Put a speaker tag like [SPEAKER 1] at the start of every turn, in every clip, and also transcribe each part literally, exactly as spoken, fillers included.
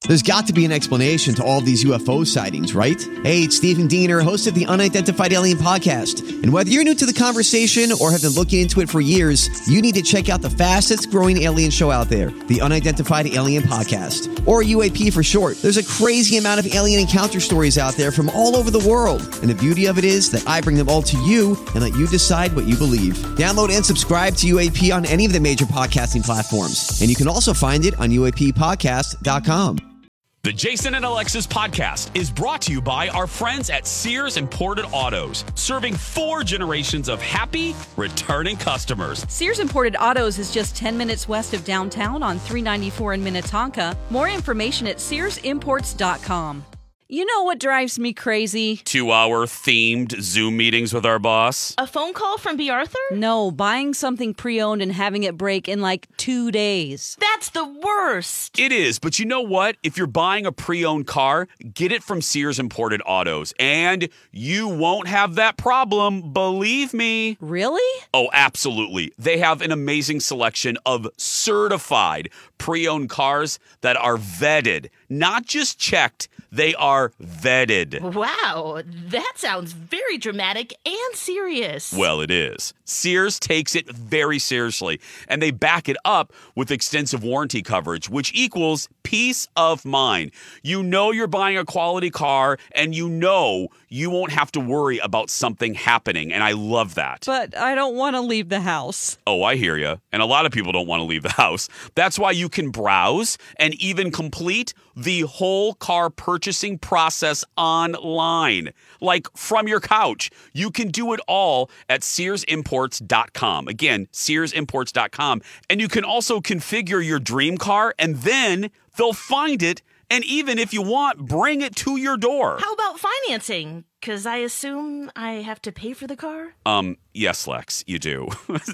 [SPEAKER 1] There's got to be an explanation to all of these U F O sightings, right? Hey, it's Stephen Diener, host of the Unidentified Alien Podcast. And whether you're new to the conversation or have been looking into it for years, you need to check out the fastest growing alien show out there, the Unidentified Alien Podcast, or U A P for short. There's a crazy amount of alien encounter stories out there from all over the world. And the beauty of it is that I bring them all to you and let you decide what you believe. Download and subscribe to U A P on any of the major podcasting platforms. And you can also find it on U A P podcast dot com.
[SPEAKER 2] The Jason and Alexis podcast is brought to you by our friends at Sears Imported Autos, serving four generations of happy, returning customers.
[SPEAKER 3] Sears Imported Autos is just ten minutes west of downtown on three ninety-four in Minnetonka. More information at sears imports dot com. You know what drives me crazy?
[SPEAKER 2] Two-hour themed Zoom meetings with our boss.
[SPEAKER 4] A phone call from B. Arthur?
[SPEAKER 3] No, buying something pre-owned and having it break in like two days.
[SPEAKER 4] That's the worst.
[SPEAKER 2] It is, but you know what? If you're buying a pre-owned car, get it from Sears Imported Autos, and you won't have that problem, believe me.
[SPEAKER 3] Really?
[SPEAKER 2] Oh, absolutely. They have an amazing selection of certified pre-owned cars that are vetted, not just checked. They are vetted.
[SPEAKER 4] Wow, that sounds very dramatic and serious.
[SPEAKER 2] Well, it is. Sears takes it very seriously, and they back it up with extensive warranty coverage, which equals peace of mind. You know you're buying a quality car, and you know you won't have to worry about something happening, and I love that.
[SPEAKER 3] But I don't want to leave the house.
[SPEAKER 2] Oh, I hear you. And a lot of people don't want to leave the house. That's why you can browse and even complete the whole car purchasing process online, like from your couch. You can do it all at sears imports dot com. Again, sears imports dot com. And you can also configure your dream car, and then they'll find it. And even if you want, bring it to your door.
[SPEAKER 4] How about financing? Because I assume I have to pay for the car?
[SPEAKER 2] Um, yes, Lex, you do.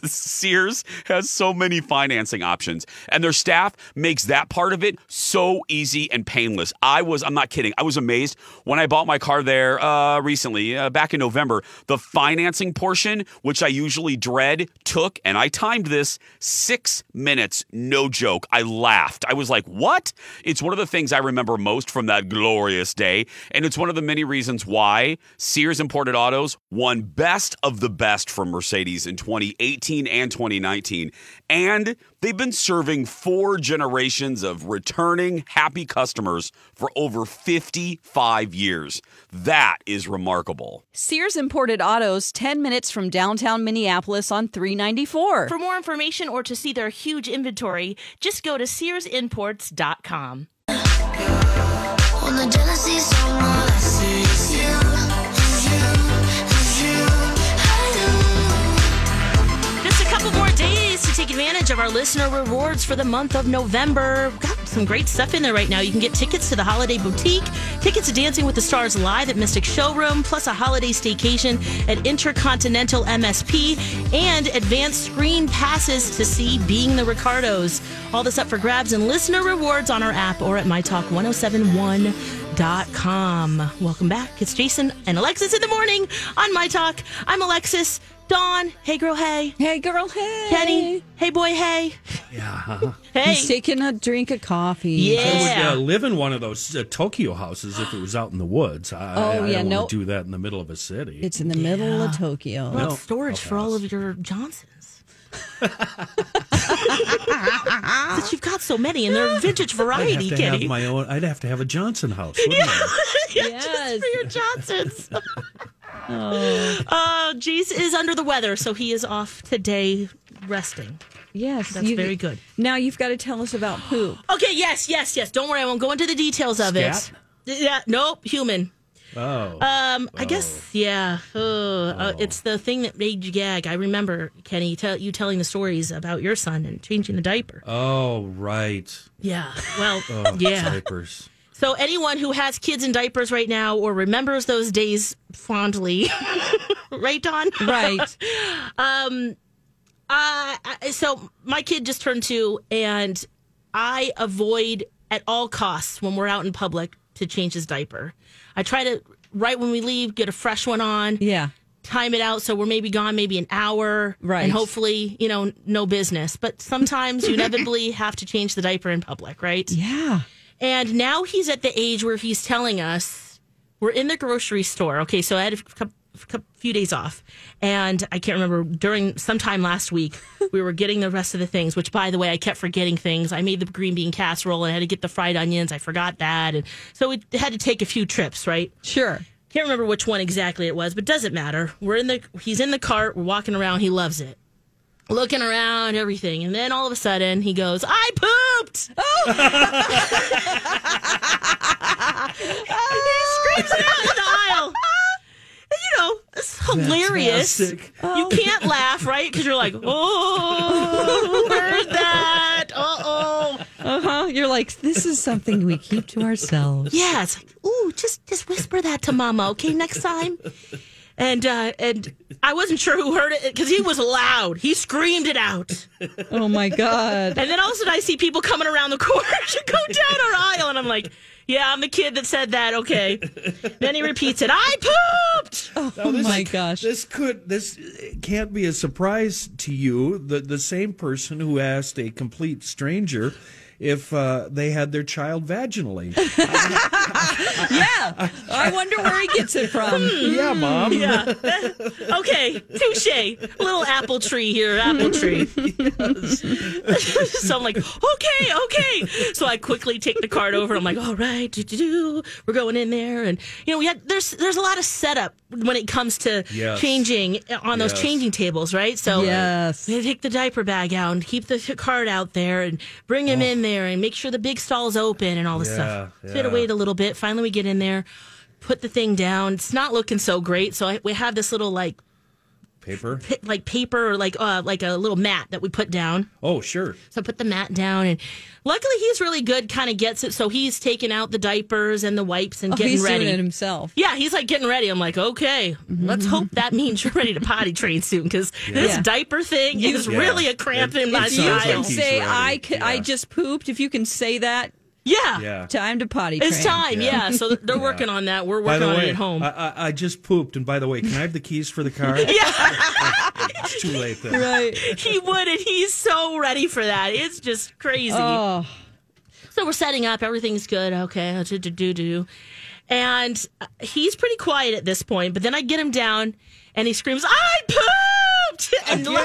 [SPEAKER 2] Sears has so many financing options, and their staff makes that part of it so easy and painless. I was, I'm not kidding, I was amazed when I bought my car there uh, recently, uh, back in November. The financing portion, which I usually dread, took, and I timed this, six minutes, no joke. I laughed. I was like, what? It's one of the things I remember most from that glorious day, and it's one of the many reasons why Sears Imported Autos won Best of the Best from Mercedes in twenty eighteen and twenty nineteen. And they've been serving four generations of returning happy customers for over fifty-five years. That is remarkable.
[SPEAKER 3] Sears Imported Autos, ten minutes from downtown Minneapolis on three ninety-four.
[SPEAKER 4] For more information or to see their huge inventory, just go to sears imports dot com. When the jealousy so much, it's you, it's you, it's you, I do. Just a couple more days to take advantage of our listener rewards for the month of November. We've got some great stuff in there right now. You can get tickets to the Holiday Boutique, tickets to Dancing with the Stars Live at Mystic Showroom, plus a holiday staycation at Intercontinental M S P, and advanced screen passes to see Being the Ricardos. All this up for grabs and listener rewards on our app or at my talk ten seventy-one dot com. Welcome back. It's Jason and Alexis in the morning on My Talk. I'm Alexis. Dawn, hey girl, hey.
[SPEAKER 3] Hey girl, hey.
[SPEAKER 4] Kenny, hey boy, hey.
[SPEAKER 5] Yeah.
[SPEAKER 4] Hey.
[SPEAKER 3] He's taking a drink of coffee.
[SPEAKER 4] Yeah.
[SPEAKER 5] I would uh, live in one of those uh, Tokyo houses if it was out in the woods. I,
[SPEAKER 3] Oh,
[SPEAKER 5] I, I
[SPEAKER 3] yeah,
[SPEAKER 5] don't
[SPEAKER 3] no.
[SPEAKER 5] want to do that in the middle of a city.
[SPEAKER 3] It's in the middle of Tokyo.
[SPEAKER 4] Well,
[SPEAKER 5] No.
[SPEAKER 4] storage
[SPEAKER 5] I'll
[SPEAKER 4] for all
[SPEAKER 5] pass.
[SPEAKER 4] of your Johnsons. Since you've got so many and they're vintage
[SPEAKER 5] I'd
[SPEAKER 4] variety,
[SPEAKER 5] have to have
[SPEAKER 4] Kenny.
[SPEAKER 5] my own. I'd have to have a Johnson house. Wouldn't I?
[SPEAKER 4] Yeah,
[SPEAKER 3] Yes.
[SPEAKER 4] just for your Johnsons.
[SPEAKER 3] Oh.
[SPEAKER 4] Uh, Jace is under the weather, so he is off today resting.
[SPEAKER 3] Yes.
[SPEAKER 4] That's
[SPEAKER 3] you-
[SPEAKER 4] very good.
[SPEAKER 3] Now you've got to tell us about poop.
[SPEAKER 4] Okay, yes, yes, yes. Don't worry, I won't go into the details of
[SPEAKER 5] Scat?
[SPEAKER 4] it. Yeah, nope, human.
[SPEAKER 5] Oh.
[SPEAKER 4] Um, I guess, yeah. Uh, uh, it's the thing that made you gag. I remember, Kenny, tell, you telling the stories about your son and changing the diaper.
[SPEAKER 5] oh, right.
[SPEAKER 4] Yeah, well,
[SPEAKER 5] Oh,
[SPEAKER 4] yeah.
[SPEAKER 5] diapers.
[SPEAKER 4] So anyone who has kids in diapers right now or remembers those days fondly, right, Dawn?
[SPEAKER 3] Right.
[SPEAKER 4] um, uh, I- so my kid just turned two, and I avoid at all costs when we're out in public to change his diaper. I try to, right when we leave, get a fresh one on.
[SPEAKER 3] Yeah.
[SPEAKER 4] Time it out so we're maybe gone maybe an hour.
[SPEAKER 3] Right.
[SPEAKER 4] And hopefully, you know, no business. But sometimes you inevitably have to change the diaper in public, right?
[SPEAKER 3] Yeah.
[SPEAKER 4] And now he's at the age where he's telling us, we're in the grocery store. Okay, so I had a couple, few days off. And I can't remember, during sometime last week, we were getting the rest of the things, which, by the way, I kept forgetting things. I made the green bean casserole and I had to get the fried onions. I forgot that. And so we had to take a few trips, right?
[SPEAKER 3] Sure.
[SPEAKER 4] Can't remember which one exactly it was, but doesn't matter. We're in the, he's in the cart. We're walking around. He loves it. Looking around, everything. And then all of a sudden, he goes, I pooped! Oh! He screams it out in the aisle. And, you know, it's hilarious. Oh. You can't laugh, right? Because you're like, oh, who heard that? Uh-oh.
[SPEAKER 3] Uh-huh. You're like, this is something we keep to ourselves.
[SPEAKER 4] Yeah, it's like, ooh, just, just whisper that to Mama, okay, next time? And uh, and I wasn't sure who heard it because he was loud. He screamed it out.
[SPEAKER 3] Oh, my God.
[SPEAKER 4] And then all of a sudden I see people coming around the corner to go down our aisle. And I'm like, yeah, I'm the kid that said that. Okay. Then he repeats it. I pooped.
[SPEAKER 3] Oh,
[SPEAKER 5] now, this,
[SPEAKER 3] my gosh.
[SPEAKER 5] This could this can't be a surprise to you. The, the same person who asked a complete stranger if uh, they had their child vaginally.
[SPEAKER 3] Yeah. I wonder where he gets it from.
[SPEAKER 5] Yeah, Mom.
[SPEAKER 4] Yeah. Okay. Touche. Little apple tree here. Apple tree. So I'm like, okay, okay. So I quickly take the card over. I'm like, all right, do, do, do. We're going in there. And, you know, we had, there's there's a lot of setup when it comes to
[SPEAKER 5] yes.
[SPEAKER 4] changing on those
[SPEAKER 5] yes.
[SPEAKER 4] changing tables, right? So
[SPEAKER 3] yes.
[SPEAKER 4] we take the diaper bag out and keep the card out there and bring him oh. in there and make sure the big stall's open and all this
[SPEAKER 5] yeah,
[SPEAKER 4] stuff.
[SPEAKER 5] yeah.
[SPEAKER 4] So we had to wait a little bit. Finally, we get in there, put the thing down. It's not looking so great. So I, we have this little like
[SPEAKER 5] paper,
[SPEAKER 4] p- like paper or like uh, like a little mat that we put down.
[SPEAKER 5] Oh, sure.
[SPEAKER 4] So I put the mat down, and luckily he's really good. Kind of gets it. So he's taking out the diapers and the wipes and
[SPEAKER 3] oh,
[SPEAKER 4] getting
[SPEAKER 3] he's
[SPEAKER 4] ready.
[SPEAKER 3] Doing it himself.
[SPEAKER 4] Yeah, he's like getting ready. I'm like, okay, mm-hmm. let's hope that means you're ready to potty train soon because yeah. this
[SPEAKER 3] yeah.
[SPEAKER 4] diaper thing
[SPEAKER 3] you,
[SPEAKER 4] is
[SPEAKER 3] yeah.
[SPEAKER 4] really a cramp
[SPEAKER 3] it,
[SPEAKER 4] in my
[SPEAKER 3] if you
[SPEAKER 4] style.
[SPEAKER 3] can
[SPEAKER 5] like
[SPEAKER 3] say
[SPEAKER 5] ready.
[SPEAKER 3] I can,
[SPEAKER 5] yeah.
[SPEAKER 3] I just pooped. If you can say that.
[SPEAKER 4] Yeah.
[SPEAKER 5] yeah.
[SPEAKER 3] Time to potty train.
[SPEAKER 4] It's time, yeah. yeah. So they're working on that. We're working
[SPEAKER 5] by the
[SPEAKER 4] on
[SPEAKER 5] way,
[SPEAKER 4] it at home.
[SPEAKER 5] I, I, I just pooped, and by the way, can I have the keys for the car?
[SPEAKER 4] Yeah.
[SPEAKER 5] It's too late then.
[SPEAKER 3] Right.
[SPEAKER 4] He would, and he's so ready for that. It's just crazy.
[SPEAKER 3] Oh.
[SPEAKER 4] So we're setting up. Everything's good. Okay. Do, do, do, do. And he's pretty quiet at this point, but then I get him down, and he screams, I pooped! And
[SPEAKER 5] Again.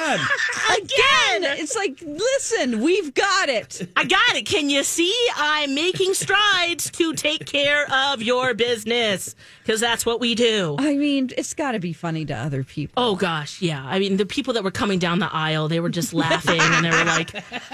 [SPEAKER 4] Again.
[SPEAKER 3] It's like, listen, we've got it.
[SPEAKER 4] I got it. Can you see? I'm making strides to take care of your business because that's what we do.
[SPEAKER 3] I mean, it's got to be funny to other people.
[SPEAKER 4] Oh, gosh. Yeah. I mean, the people that were coming down the aisle, they were just laughing and they were like,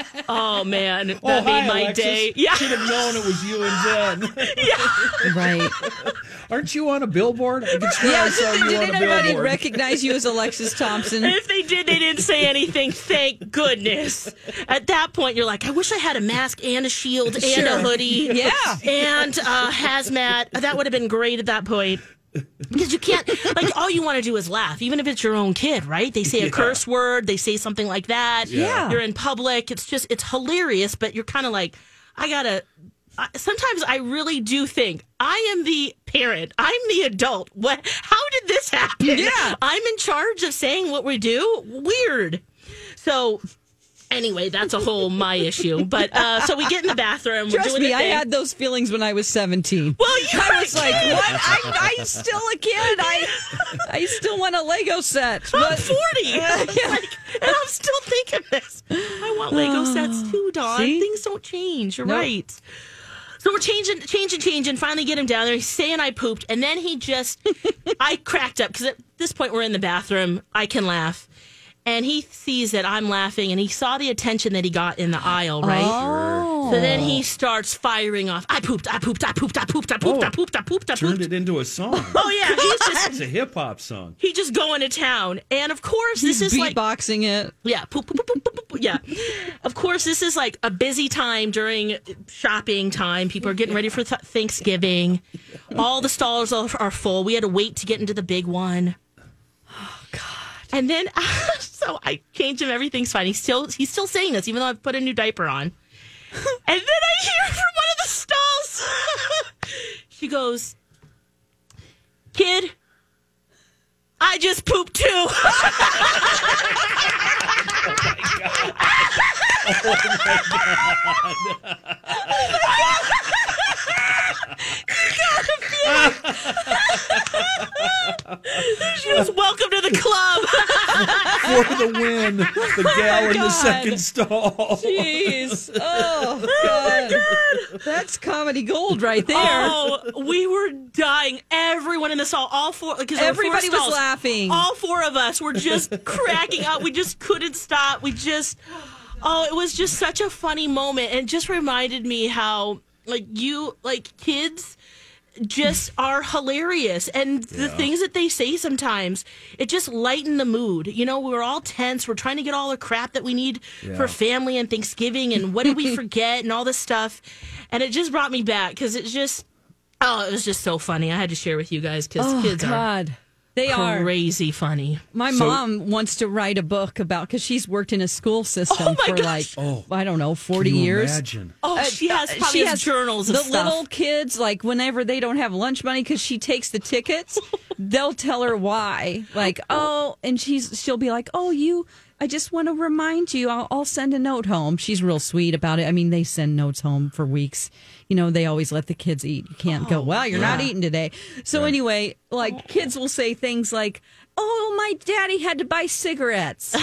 [SPEAKER 4] oh, man, that
[SPEAKER 5] oh,
[SPEAKER 4] made
[SPEAKER 5] hi,
[SPEAKER 4] my
[SPEAKER 5] Alexis.
[SPEAKER 4] day. Yeah.
[SPEAKER 5] Should have known it was you and Jen.
[SPEAKER 4] Yeah.
[SPEAKER 3] Right.
[SPEAKER 5] Aren't you on a billboard? I can swear
[SPEAKER 3] Yeah,
[SPEAKER 5] I saw
[SPEAKER 3] did,
[SPEAKER 5] you
[SPEAKER 3] did
[SPEAKER 5] on a
[SPEAKER 3] anybody
[SPEAKER 5] billboard.
[SPEAKER 3] recognize you as Alexis Thompson?
[SPEAKER 4] If they did, they didn't say anything. Thank goodness. At that point, you're like, I wish I had a mask and a shield and
[SPEAKER 3] Sure.
[SPEAKER 4] a hoodie.
[SPEAKER 3] Yeah.
[SPEAKER 4] And uh, hazmat. That would have been great at that point. Because you can't, like, all you want to do is laugh, even if it's your own kid, right? They say a
[SPEAKER 5] Yeah.
[SPEAKER 4] curse word, they say something like that.
[SPEAKER 3] Yeah.
[SPEAKER 4] You're in public. It's just, it's hilarious, but you're kind of like, I gotta. I, sometimes I really do think I am the parent. I'm the adult. What? How did this happen?
[SPEAKER 3] Yeah.
[SPEAKER 4] I'm in charge of saying what we do. Weird. So. Anyway, that's a whole my issue. But uh, so we get in the bathroom.
[SPEAKER 3] Trust
[SPEAKER 4] we're doing
[SPEAKER 3] me,
[SPEAKER 4] the
[SPEAKER 3] I
[SPEAKER 4] thing.
[SPEAKER 3] had those feelings when I was seventeen.
[SPEAKER 4] Well, you
[SPEAKER 3] I was like, what? I, I'm still a kid. I I still want a Lego set.
[SPEAKER 4] I'm
[SPEAKER 3] But-
[SPEAKER 4] forty.
[SPEAKER 3] Uh, yeah.
[SPEAKER 4] Like, and I'm still thinking this. I want Lego sets too, Dawn.
[SPEAKER 3] See?
[SPEAKER 4] Things don't change. You're
[SPEAKER 3] Nope.
[SPEAKER 4] right. So we're changing, changing, changing. Finally get him down there. He's saying I pooped. And then he just, I cracked up. Because at this point we're in the bathroom. I can laugh. And he sees that I'm laughing. And he saw the attention that he got in the aisle, right?
[SPEAKER 3] Oh.
[SPEAKER 4] So then he starts firing off. I pooped, I pooped, I pooped, I pooped, I pooped,
[SPEAKER 5] Oh.
[SPEAKER 4] I pooped, I pooped, I
[SPEAKER 5] Turned
[SPEAKER 4] pooped.
[SPEAKER 5] it into a song.
[SPEAKER 4] Oh, yeah. He's just,
[SPEAKER 5] It's a hip hop song.
[SPEAKER 4] he just going to town. And of course,
[SPEAKER 3] He's
[SPEAKER 4] this is like.
[SPEAKER 3] beatboxing it.
[SPEAKER 4] Yeah, poop, poop, poop, poop, poop, poop. Yeah. Of course, this is like a busy time during shopping time. People are getting ready for th- Thanksgiving. All the stalls are, are full. We had to wait to get into the big one.
[SPEAKER 3] Oh, God.
[SPEAKER 4] And then, so I changed him. Everything's fine. He's still he's still saying this, even though I've put a new diaper on. And then I hear from one of the stalls. She goes, "Kid, I just pooped too."
[SPEAKER 5] Oh, my God.
[SPEAKER 4] club.
[SPEAKER 5] For the win. The gal in the
[SPEAKER 3] God.
[SPEAKER 5] second stall.
[SPEAKER 3] Jeez. Oh, God. That's comedy gold right there.
[SPEAKER 4] Oh, we were dying. Everyone in the stall, all four, because
[SPEAKER 3] Everybody
[SPEAKER 4] four
[SPEAKER 3] was
[SPEAKER 4] stalls,
[SPEAKER 3] laughing.
[SPEAKER 4] All four of us were just cracking up. We just couldn't stop. We just, oh, it was just such a funny moment. And it just reminded me how, like, you, like, kids just are hilarious, and the
[SPEAKER 5] Yeah.
[SPEAKER 4] things that they say sometimes, it just lighten the mood. You know, we're all tense, we're trying to get all the crap that we need
[SPEAKER 5] Yeah.
[SPEAKER 4] for family and Thanksgiving, and what did we forget and all this stuff, and it just brought me back because it's just, oh, it was just so funny. I had to share with you guys because
[SPEAKER 3] Oh,
[SPEAKER 4] kids
[SPEAKER 3] God. They
[SPEAKER 4] are
[SPEAKER 3] are.
[SPEAKER 4] crazy funny.
[SPEAKER 3] My
[SPEAKER 5] So-
[SPEAKER 3] mom wants to write a book about, because she's worked in a school system
[SPEAKER 4] Oh, my
[SPEAKER 3] for
[SPEAKER 4] gosh.
[SPEAKER 3] like,
[SPEAKER 5] Oh.
[SPEAKER 3] I don't know, forty
[SPEAKER 5] Can you
[SPEAKER 3] years.
[SPEAKER 5] imagine?
[SPEAKER 4] Oh,
[SPEAKER 3] Uh,
[SPEAKER 4] she has
[SPEAKER 3] uh,
[SPEAKER 4] probably
[SPEAKER 3] she
[SPEAKER 4] has journals of
[SPEAKER 3] the
[SPEAKER 4] stuff.
[SPEAKER 3] little kids, like whenever they don't have lunch money because she takes the tickets, they'll tell her why. Like, oh, and she's she'll be like, oh, you, I just want to remind you, I'll, I'll send a note home. She's real sweet about it. I mean, they send notes home for weeks. You know, they always let the kids eat. You can't go, well, you're not eating today. So anyway, like kids will say things like, oh, my daddy had to buy cigarettes. And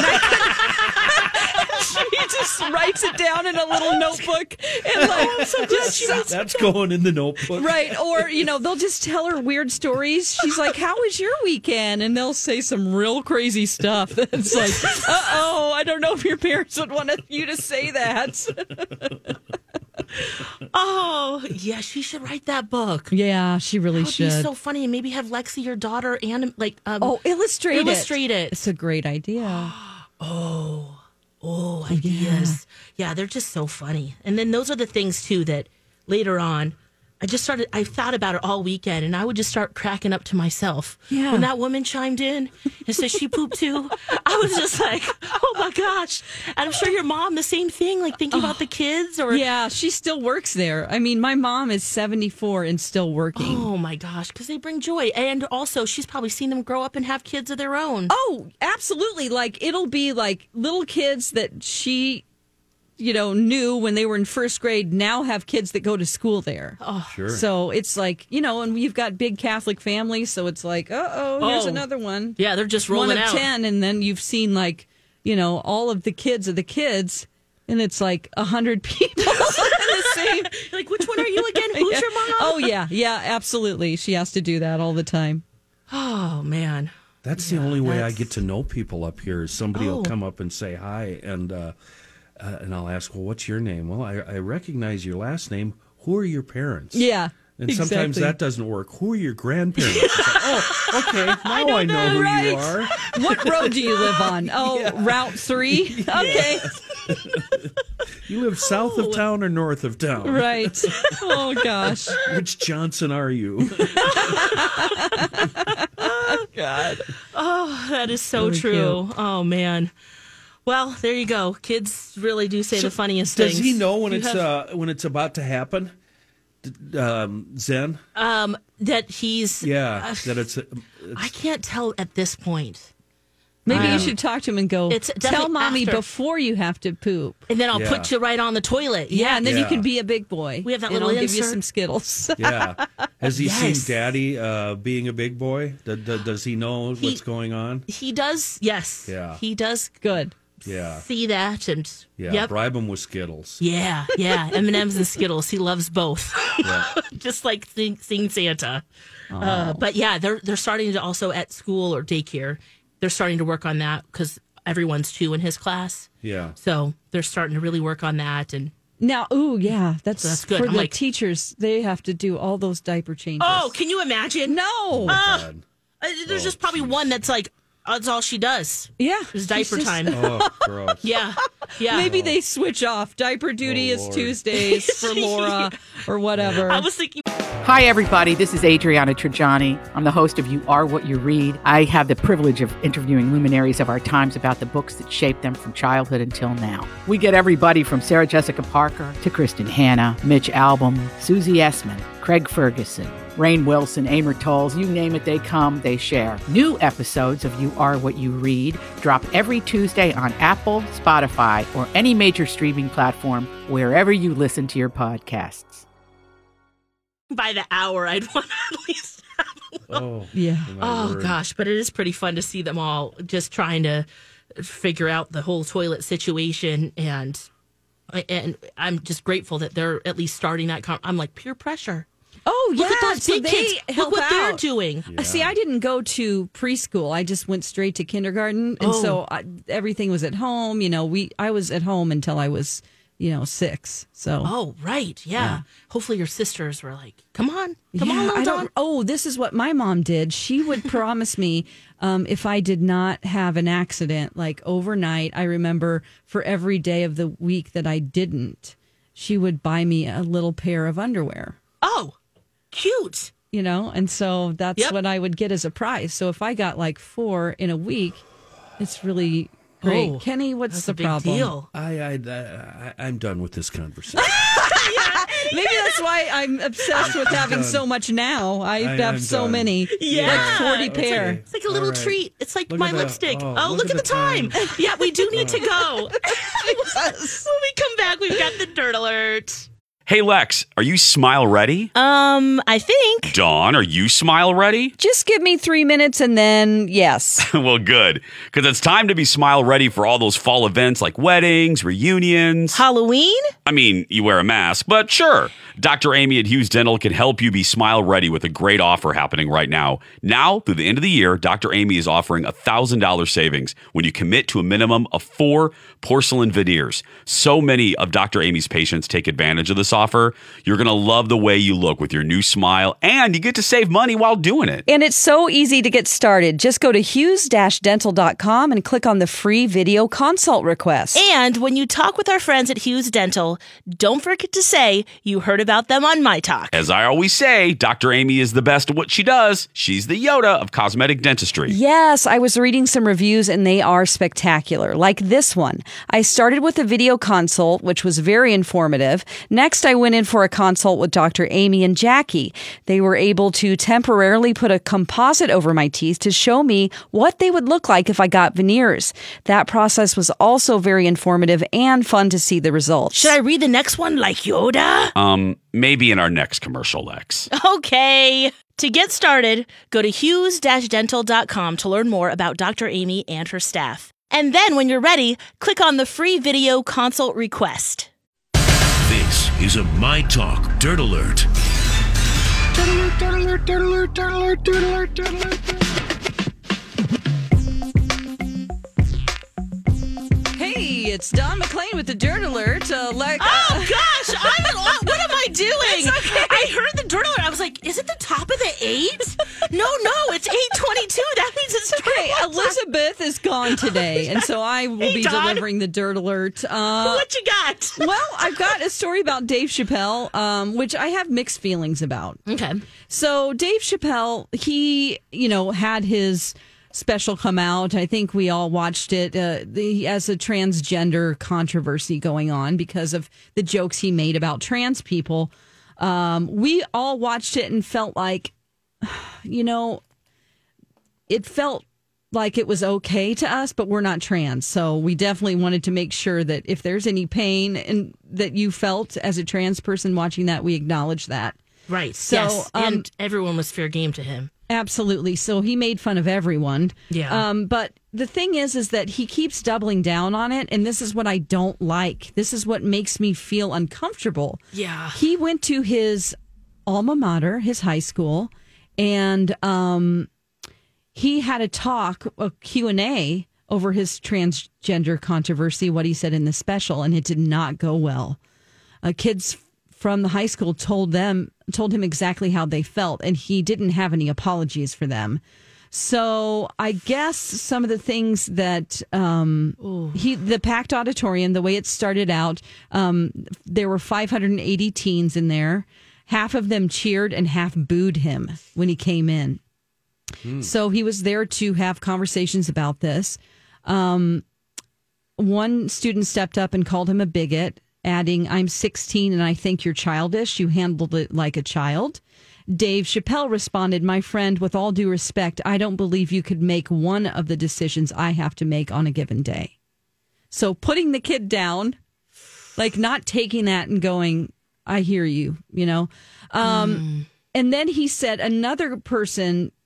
[SPEAKER 3] I couldn't. She just writes it down in a little notebook. And like, just,
[SPEAKER 5] That's going in the notebook.
[SPEAKER 3] right. Or, you know, they'll just tell her weird stories. She's like, how was your weekend? And they'll say some real crazy stuff. It's like, uh-oh, I don't know if your parents would want you to say that.
[SPEAKER 4] Oh, yeah, she should write that book.
[SPEAKER 3] Yeah, she really
[SPEAKER 4] That would be
[SPEAKER 3] should.
[SPEAKER 4] so funny. And maybe have Lexi, your daughter, and like, um,
[SPEAKER 3] oh, illustrate,
[SPEAKER 4] illustrate
[SPEAKER 3] it.
[SPEAKER 4] it.
[SPEAKER 3] It's a great idea.
[SPEAKER 4] Oh, ideas. Yeah. They're just so funny. And then those are the things, too, that later on, I just started, I thought about it all weekend, and I would just start cracking up to myself.
[SPEAKER 3] Yeah.
[SPEAKER 4] When that woman chimed in and said she pooped too, I was just like, oh my gosh. And I'm sure your mom, the same thing, like thinking about the kids or.
[SPEAKER 3] Yeah, she still works there. I mean, my mom is seventy-four and still working.
[SPEAKER 4] Oh my gosh, because they bring joy. And also, she's probably seen them grow up and have kids of their own.
[SPEAKER 3] Oh, absolutely. Like, it'll be like little kids that she, you know, knew when they were in first grade now have kids that go to school there.
[SPEAKER 4] Oh,
[SPEAKER 5] Sure.
[SPEAKER 3] So it's like, you know, and we've got big Catholic families. So it's like, uh oh, here's
[SPEAKER 4] Oh.
[SPEAKER 3] another one.
[SPEAKER 4] Yeah, they're just
[SPEAKER 3] One
[SPEAKER 4] rolling
[SPEAKER 3] of
[SPEAKER 4] out.
[SPEAKER 3] ten. And then you've seen, like, you know, all of the kids of the kids. And it's like a hundred people in the same.
[SPEAKER 4] Like, which one are you again? Who's
[SPEAKER 3] Yeah.
[SPEAKER 4] your mom?
[SPEAKER 3] Oh, yeah. Yeah, absolutely. She has to do that all the time.
[SPEAKER 4] Oh, man.
[SPEAKER 5] That's the only way I
[SPEAKER 4] that's-
[SPEAKER 5] get to know people up here. Is somebody
[SPEAKER 4] Oh.
[SPEAKER 5] will come up and say hi, and uh, uh, and I'll ask, well, what's your name? Well, I, I recognize your last name. Who are your parents?
[SPEAKER 3] Yeah.
[SPEAKER 5] And sometimes
[SPEAKER 3] exactly.
[SPEAKER 5] that doesn't work. Who are your grandparents? It's like, oh, okay. Now I know,
[SPEAKER 3] know,
[SPEAKER 5] who
[SPEAKER 3] right?
[SPEAKER 5] you are.
[SPEAKER 3] What road do you live on? Oh, Route three? Okay.
[SPEAKER 5] You live south of town or north of town?
[SPEAKER 3] Right. Oh, gosh.
[SPEAKER 5] Which Johnson are you?
[SPEAKER 3] God.
[SPEAKER 4] Oh, that is so
[SPEAKER 3] Really
[SPEAKER 4] true.
[SPEAKER 3] cute.
[SPEAKER 4] Oh, man. Well, there you go. Kids really do say the funniest
[SPEAKER 5] Does
[SPEAKER 4] things.
[SPEAKER 5] he know when
[SPEAKER 4] You
[SPEAKER 5] it's
[SPEAKER 4] have-
[SPEAKER 5] uh, when it's about to happen? D- Um, Zen?
[SPEAKER 4] um that he's
[SPEAKER 5] Yeah,
[SPEAKER 4] uh,
[SPEAKER 5] that it's, it's
[SPEAKER 4] I can't tell at this point.
[SPEAKER 3] Maybe
[SPEAKER 4] Um,
[SPEAKER 3] you should talk to him and go,
[SPEAKER 4] it's
[SPEAKER 3] tell
[SPEAKER 4] definitely
[SPEAKER 3] mommy
[SPEAKER 4] after.
[SPEAKER 3] before you have to poop.
[SPEAKER 4] And then I'll
[SPEAKER 5] Yeah.
[SPEAKER 4] put you right on the toilet.
[SPEAKER 3] Yeah, and then you
[SPEAKER 5] Yeah.
[SPEAKER 3] can be a big boy.
[SPEAKER 4] We have that
[SPEAKER 3] and
[SPEAKER 4] little
[SPEAKER 3] I'll give you
[SPEAKER 4] insert.
[SPEAKER 3] some Skittles.
[SPEAKER 5] yeah. Has he
[SPEAKER 4] Yes.
[SPEAKER 5] seen Daddy uh, being a big boy? Does, does he know
[SPEAKER 4] He-
[SPEAKER 5] what's going on?
[SPEAKER 4] He does, yes.
[SPEAKER 5] Yeah.
[SPEAKER 4] He does
[SPEAKER 3] Good.
[SPEAKER 5] Yeah,
[SPEAKER 4] see that and
[SPEAKER 5] yeah.
[SPEAKER 4] yep.
[SPEAKER 5] Bribe him with Skittles.
[SPEAKER 4] Yeah, yeah. M and M's and Skittles. He loves both.
[SPEAKER 5] Yeah.
[SPEAKER 4] Just like Sing, Sing Santa. Uh, but yeah, they're they're starting to also at school or daycare. They're starting to work on that because everyone's two in his class.
[SPEAKER 5] Yeah.
[SPEAKER 4] So they're starting to really work on that. And
[SPEAKER 3] Now, ooh, yeah, that's,
[SPEAKER 4] So that's good.
[SPEAKER 3] for
[SPEAKER 4] I'm
[SPEAKER 3] the
[SPEAKER 4] like-
[SPEAKER 3] teachers. They have to do all those diaper changes.
[SPEAKER 4] oh, can you imagine?
[SPEAKER 3] no.
[SPEAKER 5] God.
[SPEAKER 4] Uh, there's
[SPEAKER 5] Oh,
[SPEAKER 4] just probably
[SPEAKER 5] geez.
[SPEAKER 4] one that's like that's all she does.
[SPEAKER 3] yeah.
[SPEAKER 4] It's
[SPEAKER 3] she's
[SPEAKER 4] diaper
[SPEAKER 3] just-
[SPEAKER 4] time.
[SPEAKER 5] Oh, gross.
[SPEAKER 4] Yeah, yeah.
[SPEAKER 3] Maybe they switch off. Diaper duty
[SPEAKER 5] Oh,
[SPEAKER 3] is
[SPEAKER 5] Lord.
[SPEAKER 3] Tuesdays for Laura or whatever.
[SPEAKER 4] I was thinking.
[SPEAKER 6] Hi, everybody. This is Adriana Trajani. I'm the host of You Are What You Read. I have the privilege of interviewing luminaries of our times about the books that shaped them from childhood until now. We get everybody from Sarah Jessica Parker to Kristen Hanna, Mitch Albom, Susie Essman, Craig Ferguson, Rainn Wilson, Amor Tolls, you name it, they come, they share. New episodes of You Are What You Read drop every Tuesday on Apple, Spotify, or any major streaming platform wherever you listen to your podcasts.
[SPEAKER 4] By the hour, I'd want to at least have
[SPEAKER 5] Oh,
[SPEAKER 3] Yeah.
[SPEAKER 4] Oh,
[SPEAKER 5] word.
[SPEAKER 4] gosh. But it is pretty fun to see them all just trying to figure out the whole toilet situation. And and I'm just grateful that they're at least starting that. Con- I'm like, peer pressure.
[SPEAKER 3] Oh, yeah.
[SPEAKER 4] Look at those
[SPEAKER 3] so
[SPEAKER 4] big
[SPEAKER 3] they
[SPEAKER 4] kids.
[SPEAKER 3] help
[SPEAKER 4] Look what they're
[SPEAKER 3] out.
[SPEAKER 4] doing.
[SPEAKER 3] Uh, See, I didn't go to preschool. I just went straight to kindergarten, and
[SPEAKER 4] Oh.
[SPEAKER 3] so I, everything was at home. You know, we I was at home until I was, you know, six. So,
[SPEAKER 4] Oh, right. Yeah.
[SPEAKER 3] Yeah.
[SPEAKER 4] Hopefully your sisters were like, come on. Come on,
[SPEAKER 3] yeah,
[SPEAKER 4] little
[SPEAKER 3] I
[SPEAKER 4] Dawn.
[SPEAKER 3] don't. Oh, this is what my mom did. She would promise me um, if I did not have an accident, like overnight. I remember for every day of the week that I didn't, she would buy me a little pair of underwear.
[SPEAKER 4] Oh, cute.
[SPEAKER 3] You know, and so that's
[SPEAKER 4] Yep.
[SPEAKER 3] what I would get as a prize. So if I got like four in a week, it's really great.
[SPEAKER 4] Oh,
[SPEAKER 3] Kenny, what's
[SPEAKER 4] That's
[SPEAKER 3] the
[SPEAKER 4] a big
[SPEAKER 3] problem?
[SPEAKER 4] deal.
[SPEAKER 5] I, I, I, I'm done with this conversation.
[SPEAKER 3] Maybe that's why I'm obsessed with having so much now. I
[SPEAKER 5] I-
[SPEAKER 3] have
[SPEAKER 5] I'm
[SPEAKER 3] so
[SPEAKER 5] done.
[SPEAKER 3] many,
[SPEAKER 4] Yeah.
[SPEAKER 3] like forty
[SPEAKER 4] It's
[SPEAKER 3] pair.
[SPEAKER 4] It's like a little
[SPEAKER 5] All right.
[SPEAKER 4] treat. It's like
[SPEAKER 5] Look
[SPEAKER 4] my
[SPEAKER 5] at the-
[SPEAKER 4] lipstick.
[SPEAKER 5] oh,
[SPEAKER 4] Oh, look,
[SPEAKER 5] look
[SPEAKER 4] at
[SPEAKER 5] at
[SPEAKER 4] the
[SPEAKER 5] the
[SPEAKER 4] time.
[SPEAKER 5] time.
[SPEAKER 4] Yeah, we do need to go. When we come back, we've got the dirt alert.
[SPEAKER 2] Hey, Lex, are you smile ready?
[SPEAKER 4] Um, I think.
[SPEAKER 2] Dawn, are you smile ready?
[SPEAKER 3] Just give me three minutes and then yes.
[SPEAKER 2] Well, good, because it's time to be smile ready for all those fall events like weddings, reunions.
[SPEAKER 4] Halloween?
[SPEAKER 2] I mean, you wear a mask, but sure. Doctor Amy at Hughes Dental can help you be smile ready with a great offer happening right now. Now, through the end of the year, Doctor Amy is offering a one thousand dollars savings when you commit to a minimum of four porcelain veneers. So many of Doctor Amy's patients take advantage of this offer. You're going to love the way you look with your new smile, and you get to save money while doing it.
[SPEAKER 3] And it's so easy to get started. Just go to hughes dental dot com and click on the free video consult request.
[SPEAKER 4] And when you talk with our friends at Hughes Dental, don't forget to say you heard about them on My Talk.
[SPEAKER 2] As I always say, Doctor Amy is the best at what she does. She's the Yoda of cosmetic dentistry.
[SPEAKER 3] Yes, I was reading some reviews and they are spectacular, like this one. I started with a video consult, which was very informative. Next, I went in for a consult with Doctor Amy and Jackie. They were able to temporarily put a composite over my teeth to show me what they would look like if I got veneers. That process was also very informative and fun to see the results.
[SPEAKER 4] Should I read the next one like Yoda?
[SPEAKER 2] Um, maybe in our next commercial, Lex.
[SPEAKER 4] Okay. To get started, go to hughes dental dot com to learn more about Doctor Amy and her staff. And then when you're ready, click on the free video consult request.
[SPEAKER 7] This is a My Talk Dirt Alert. Dirt alert, dirt alert, dirt alert, dirt alert, dirt alert, dirt alert.
[SPEAKER 3] Hey, it's Don McClain with the Dirt Alert. Uh, like,
[SPEAKER 4] Oh gosh, I'm an, what am I doing? I heard the dirt alert. I was like, is it the top of the eight? No, no, it's eight twenty-two. That means it's dirt
[SPEAKER 3] Okay,
[SPEAKER 4] alert.
[SPEAKER 3] Elizabeth is gone today, and so I will
[SPEAKER 4] Hey,
[SPEAKER 3] be
[SPEAKER 4] Dawn.
[SPEAKER 3] delivering the Dirt Alert. Uh,
[SPEAKER 4] What you got?
[SPEAKER 3] well, I've got a story about Dave Chappelle, um, which I have mixed feelings about.
[SPEAKER 4] Okay.
[SPEAKER 3] So Dave Chappelle, he, you know, had his special come out. I think we all watched it. Uh, the, he has a transgender controversy going on because of the jokes he made about trans people. Um, we all watched it and felt like, you know, it felt like it was okay to us, but we're not trans. So we definitely wanted to make sure that if there's any pain and that you felt as a trans person watching that, we acknowledge that.
[SPEAKER 4] Right.
[SPEAKER 3] So,
[SPEAKER 4] yes.
[SPEAKER 3] um,
[SPEAKER 4] and everyone was fair game to him.
[SPEAKER 3] Absolutely. So he made fun of everyone.
[SPEAKER 4] Yeah.
[SPEAKER 3] Um, but the thing is, is that he keeps doubling down on it. And this is what I don't like. This is what makes me feel uncomfortable.
[SPEAKER 4] Yeah.
[SPEAKER 3] He went to his alma mater, his high school, and um, he had a talk, a Q and A over his transgender controversy, what he said in the special, and it did not go well. Uh, kids from the high school told them told him exactly how they felt, and he didn't have any apologies for them. So I guess some of the things that um, he the packed auditorium, the way it started out, um, there were five hundred eighty teens in there. Half of them cheered and half booed him when he came in. So he was there to have conversations about this. Um, one student stepped up and called him a bigot, adding, "I'm sixteen and I think you're childish. You handled it like a child." Dave Chappelle responded, "My friend, with all due respect, I don't believe you could make one of the decisions I have to make on a given day." So putting the kid down, like not taking that and going, "I hear you," you know. Um, And then he said another person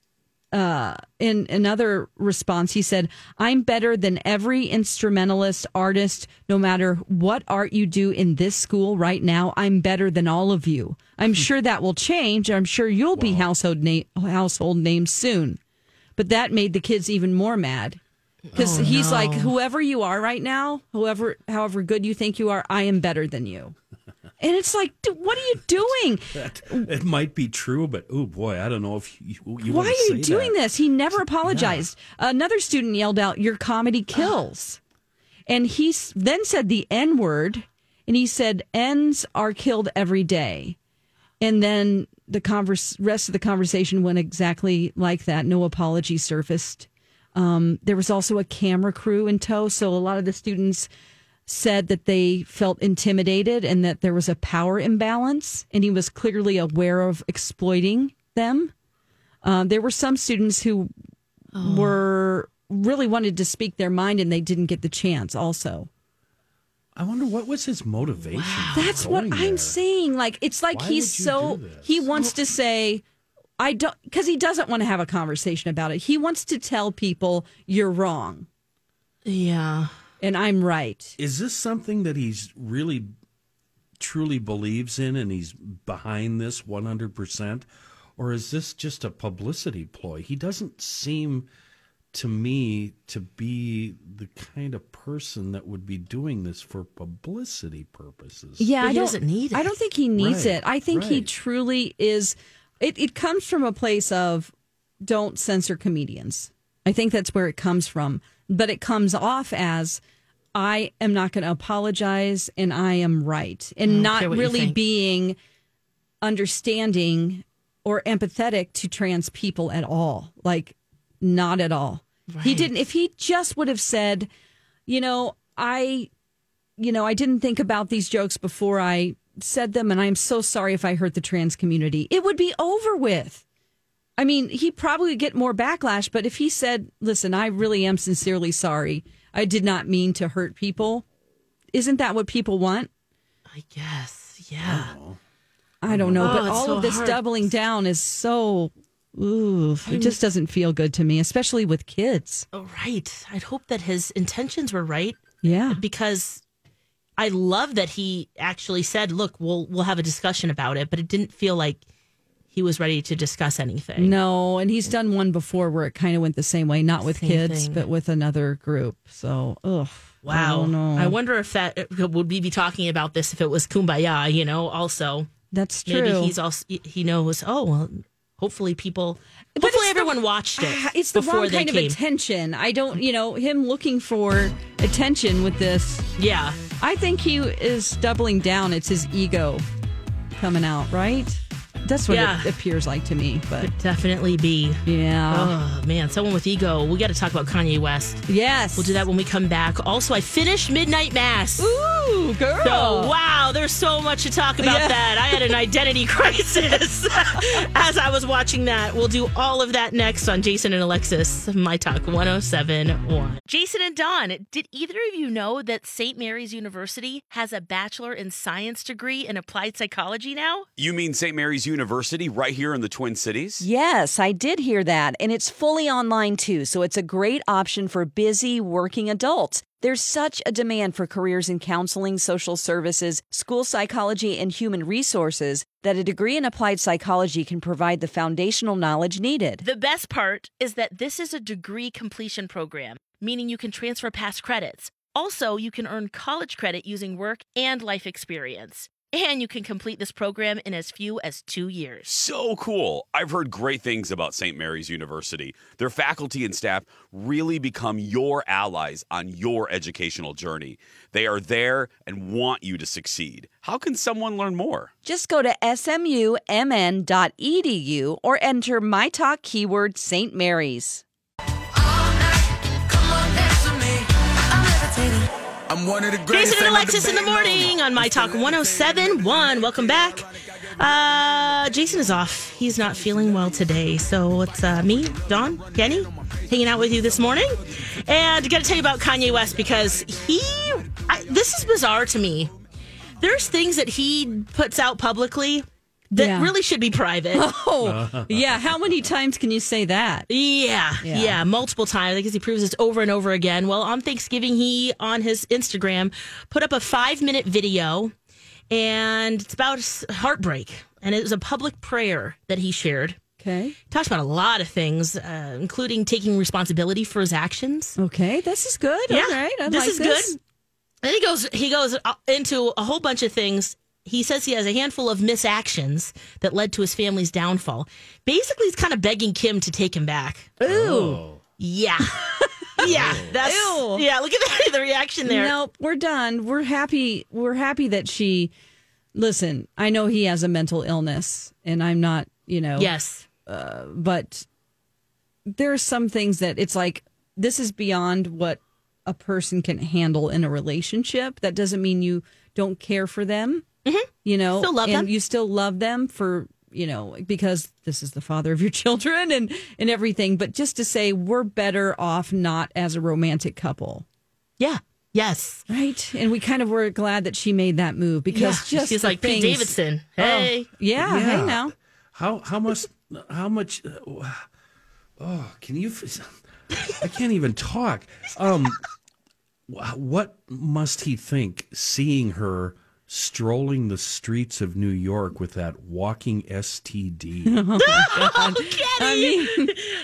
[SPEAKER 3] uh, in another response, he said, I'm better than every instrumentalist artist, no matter what art you do in this school right now. I'm better than all of you. I'm sure that will change. I'm sure you'll wow. be household, na- household names soon. But that made the kids even more mad. Because oh, he's no. like, whoever you are right now, whoever, however good you think you are, I am better than you. And it's like, dude, what are you doing?
[SPEAKER 5] That, it might be true, but oh boy, I don't know if you, you
[SPEAKER 3] Why are you doing
[SPEAKER 5] that.
[SPEAKER 3] this? He never apologized. Yeah. Another student yelled out, your comedy kills. And he then said the N word, and he said, N's are killed every day. And then the converse, rest of the conversation went exactly like that. No apology surfaced. Um, there was also a camera crew in tow, so a lot of the students said that they felt intimidated and that there was a power imbalance, and he was clearly aware of exploiting them. Uh, there were some students who oh. were really wanted to speak their mind, and they didn't get the chance also.
[SPEAKER 5] I wonder what was his motivation.
[SPEAKER 3] Wow. That's what
[SPEAKER 5] there?
[SPEAKER 3] I'm saying. Like, it's like
[SPEAKER 5] Why
[SPEAKER 3] he's so, he wants to say, I don't, because he doesn't want to have a conversation about it. He wants to tell people you're wrong.
[SPEAKER 4] Yeah.
[SPEAKER 3] And I'm right.
[SPEAKER 5] Is this something that he's really, truly believes in and he's behind this one hundred percent? Or is this just a publicity ploy? He doesn't seem to me to be the kind of person that would be doing this for publicity purposes.
[SPEAKER 3] Yeah,
[SPEAKER 4] but
[SPEAKER 3] I
[SPEAKER 4] he
[SPEAKER 3] don't,
[SPEAKER 4] doesn't need it.
[SPEAKER 3] I don't think he needs
[SPEAKER 5] right,
[SPEAKER 3] it. I think
[SPEAKER 5] right.
[SPEAKER 3] he truly is. It, it comes from a place of don't censor comedians. I think that's where it comes from. But it comes off as I am not going to apologize and I am right. And not really being understanding or empathetic to trans people at all. Like, not at all. Right. He didn't. If he just would have said, you know, I, you know, I didn't think about these jokes before I said them, and I'm so sorry if I hurt the trans community, it would be over with. I mean, he probably would get more backlash, but if he said, listen, I really am sincerely sorry, I did not mean to hurt people, isn't that what people want?
[SPEAKER 4] I guess, yeah.
[SPEAKER 5] Oh.
[SPEAKER 3] I don't know,
[SPEAKER 4] oh,
[SPEAKER 3] but all
[SPEAKER 4] so
[SPEAKER 3] of this
[SPEAKER 4] hard.
[SPEAKER 3] doubling down is so, ooh, it just doesn't feel good to me, especially with kids.
[SPEAKER 4] Oh, right. I'd hope that his intentions were right.
[SPEAKER 3] Yeah.
[SPEAKER 4] Because I love that he actually said, look, we'll we'll have a discussion about it, but it didn't feel like he was ready to discuss anything.
[SPEAKER 3] No, and he's done one before where it kind of went the same way, not with
[SPEAKER 4] Same
[SPEAKER 3] kids,
[SPEAKER 4] thing.
[SPEAKER 3] but with another group. So, ugh.
[SPEAKER 4] Wow.
[SPEAKER 3] I don't know.
[SPEAKER 4] I wonder if that would we be talking about this if it was Kumbaya, you know, also.
[SPEAKER 3] That's true.
[SPEAKER 4] Maybe he's also, he knows, oh, well, hopefully people,
[SPEAKER 3] But
[SPEAKER 4] hopefully
[SPEAKER 3] it's
[SPEAKER 4] everyone
[SPEAKER 3] the,
[SPEAKER 4] watched it
[SPEAKER 3] It's the
[SPEAKER 4] before
[SPEAKER 3] wrong
[SPEAKER 4] they
[SPEAKER 3] kind
[SPEAKER 4] came.
[SPEAKER 3] of attention. I don't, you know, him looking for attention with this.
[SPEAKER 4] Yeah.
[SPEAKER 3] I think he is doubling down. It's his ego coming out, right? That's what
[SPEAKER 4] Yeah.
[SPEAKER 3] it appears like to me. But
[SPEAKER 4] Could definitely be.
[SPEAKER 3] yeah.
[SPEAKER 4] Oh, man. Someone with ego. We got to talk about Kanye West.
[SPEAKER 3] Yes.
[SPEAKER 4] We'll do that when we come back. Also, I finished Midnight Mass.
[SPEAKER 3] Ooh, girl.
[SPEAKER 4] So, wow, there's so much to talk about
[SPEAKER 3] Yeah.
[SPEAKER 4] that. I had an identity crisis as I was watching that. We'll do all of that next on Jason and Alexis, My Talk one oh seven point one. Jason and Dawn, did either of you know that Saint Mary's University has a Bachelor in Science degree in Applied Psychology now?
[SPEAKER 2] You mean Saint Mary's University right here in the Twin Cities?
[SPEAKER 8] Yes, I did hear that. And it's fully online too, so it's a great option for busy working adults. There's such a demand for careers in counseling, social services, school psychology, and human resources that a degree in applied psychology can provide the foundational knowledge needed.
[SPEAKER 4] The best part is that this is a degree completion program, meaning you can transfer past credits. Also, you can earn college credit using work and life experience. And you can complete this program in as few as two years.
[SPEAKER 2] So cool. I've heard great things about Saint Mary's University. Their faculty and staff really become your allies on your educational journey. They are there and want you to succeed. How can someone learn more?
[SPEAKER 8] Just go to S M U M N dot E D U or enter My Talk keyword Saint Mary's.
[SPEAKER 9] I'm one of the greatest.
[SPEAKER 4] Jason and Alexis in the morning on My Talk one oh seven point one. Welcome back. Uh, Jason is off. He's not feeling well today. So it's uh, me, Dawn, Kenny, hanging out with you this morning. And I got to tell you about Kanye West because he, I, this is bizarre to me. There's things that he puts out publicly that
[SPEAKER 3] Yeah.
[SPEAKER 4] really should be private.
[SPEAKER 3] Oh, yeah. How many times can you say that?
[SPEAKER 4] Yeah,
[SPEAKER 3] Yeah.
[SPEAKER 4] yeah, multiple times. I guess he proves this over and over again. Well, on Thanksgiving, he, on his Instagram, put up a five-minute video, and it's about heartbreak. And it was a public prayer that he shared.
[SPEAKER 3] Okay.
[SPEAKER 4] He talks about a lot of things, uh, including taking responsibility for his actions.
[SPEAKER 3] Okay. This is good.
[SPEAKER 4] Yeah,
[SPEAKER 3] All right. I
[SPEAKER 4] this
[SPEAKER 3] like
[SPEAKER 4] is
[SPEAKER 3] this.
[SPEAKER 4] good. And he goes, he goes into a whole bunch of things. He says he has a handful of misactions that led to his family's downfall. Basically, he's kind of begging Kim to take him back.
[SPEAKER 3] Ooh.
[SPEAKER 4] Yeah. Yeah. That's,
[SPEAKER 3] Ew.
[SPEAKER 4] Yeah, look at the, the reaction there.
[SPEAKER 3] Nope, we're done. We're happy. We're happy that she. Listen, I know he has a mental illness, and I'm not, you know.
[SPEAKER 4] Yes.
[SPEAKER 3] Uh, but there are some things that it's like, this is beyond what a person can handle in a relationship. That doesn't mean you don't care for them.
[SPEAKER 4] Mm-hmm.
[SPEAKER 3] You know,
[SPEAKER 4] Still love
[SPEAKER 3] and
[SPEAKER 4] them.
[SPEAKER 3] you still love them for, you know, because this is the father of your children and, and everything. But just to say, we're better off not as a romantic couple.
[SPEAKER 4] Yeah. Yes.
[SPEAKER 3] Right. And we kind of were glad that she made that move because
[SPEAKER 4] Yeah.
[SPEAKER 3] just
[SPEAKER 4] She's
[SPEAKER 3] the
[SPEAKER 4] like Pete
[SPEAKER 3] things-
[SPEAKER 4] Davidson. Hey.
[SPEAKER 3] Oh, yeah,
[SPEAKER 5] Yeah.
[SPEAKER 3] Hey now.
[SPEAKER 5] How how much how much oh can you I can't even talk. Um what must he think seeing her strolling the streets of New York with that walking S T D?
[SPEAKER 4] Oh, Kenny.
[SPEAKER 3] I mean,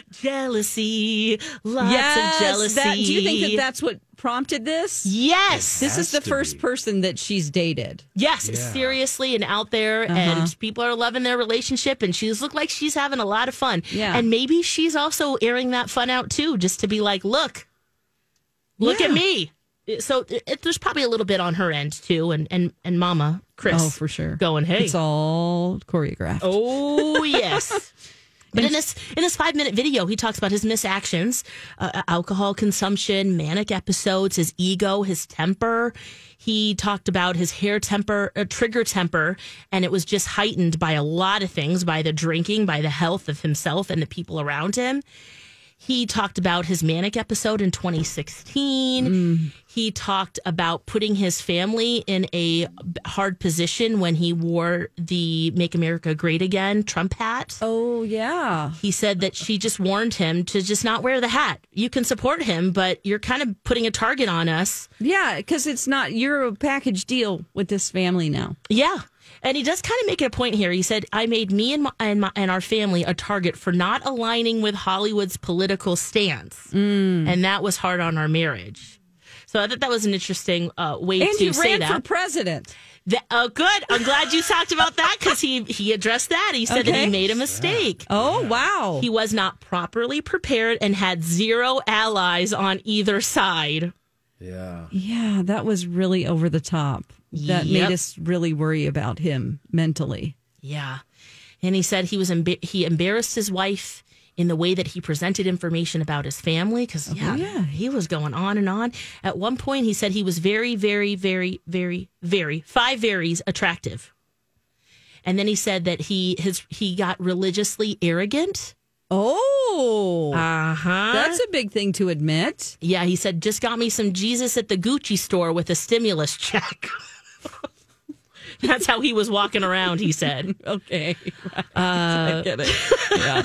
[SPEAKER 4] jealousy. Lots
[SPEAKER 3] yes,
[SPEAKER 4] of jealousy.
[SPEAKER 3] that- do you think that that's what prompted this?
[SPEAKER 4] Yes.
[SPEAKER 3] This
[SPEAKER 5] has
[SPEAKER 3] is the
[SPEAKER 5] to
[SPEAKER 3] first
[SPEAKER 5] be.
[SPEAKER 3] person that she's dated.
[SPEAKER 4] Yes,
[SPEAKER 5] Yeah.
[SPEAKER 4] seriously and out there,
[SPEAKER 3] Uh-huh.
[SPEAKER 4] and people are loving their relationship, and she's looked like she's having a lot of fun.
[SPEAKER 3] Yeah.
[SPEAKER 4] And maybe she's also airing that fun out too, just to be like, look, look
[SPEAKER 3] Yeah.
[SPEAKER 4] at me. So it, there's probably a little bit on her end too, and and and Mama Chris,
[SPEAKER 3] Oh, for sure.
[SPEAKER 4] going, hey,
[SPEAKER 3] It's all choreographed.
[SPEAKER 4] oh yes. But in this in this five minute video, he talks about his misactions, uh, alcohol consumption, manic episodes, his ego, his temper. He talked about his hair temper, uh, trigger temper, and it was just heightened by a lot of things, by the drinking, by the health of himself and the people around him. He talked about his manic episode in twenty sixteen.
[SPEAKER 3] Mm.
[SPEAKER 4] He talked about putting his family in a hard position when he wore the Make America Great Again Trump hat.
[SPEAKER 3] Oh, yeah.
[SPEAKER 4] He said that she just warned him to just not wear the hat. You can support him, but you're kind of putting a target on us.
[SPEAKER 3] Yeah, because it's not, you're a package deal with this family now.
[SPEAKER 4] Yeah. And he does kind of make it a point here. He said, I made me and, my, and, my, and our family a target for not aligning with Hollywood's political stance.
[SPEAKER 3] Mm.
[SPEAKER 4] And that was hard on our marriage. So I thought that was an interesting uh, way
[SPEAKER 3] And
[SPEAKER 4] to
[SPEAKER 3] he
[SPEAKER 4] say
[SPEAKER 3] ran
[SPEAKER 4] that.
[SPEAKER 3] for president.
[SPEAKER 4] That- oh, good. I'm glad you talked about that because he, he addressed that. He said that
[SPEAKER 3] Okay.
[SPEAKER 4] he made a mistake.
[SPEAKER 3] Oh, wow.
[SPEAKER 4] He was not properly prepared and had zero allies on either side.
[SPEAKER 5] Yeah.
[SPEAKER 3] Yeah, that was really over the top. That
[SPEAKER 4] Yep.
[SPEAKER 3] made us really worry about him mentally.
[SPEAKER 4] Yeah. And he said he was emba- he embarrassed his wife in the way that he presented information about his family because yeah,
[SPEAKER 3] yeah.
[SPEAKER 4] he was going on and on. At one point he said he was very, very, very, very, very, five varies attractive. And then he said that he his he got religiously arrogant.
[SPEAKER 3] Oh,
[SPEAKER 4] Uh-huh.
[SPEAKER 3] that's a big thing to admit.
[SPEAKER 4] Yeah, he said, just got me some Jesus at the Gucci store with a stimulus check. That's how he was walking around, he said.
[SPEAKER 3] Okay. I get it. Yeah.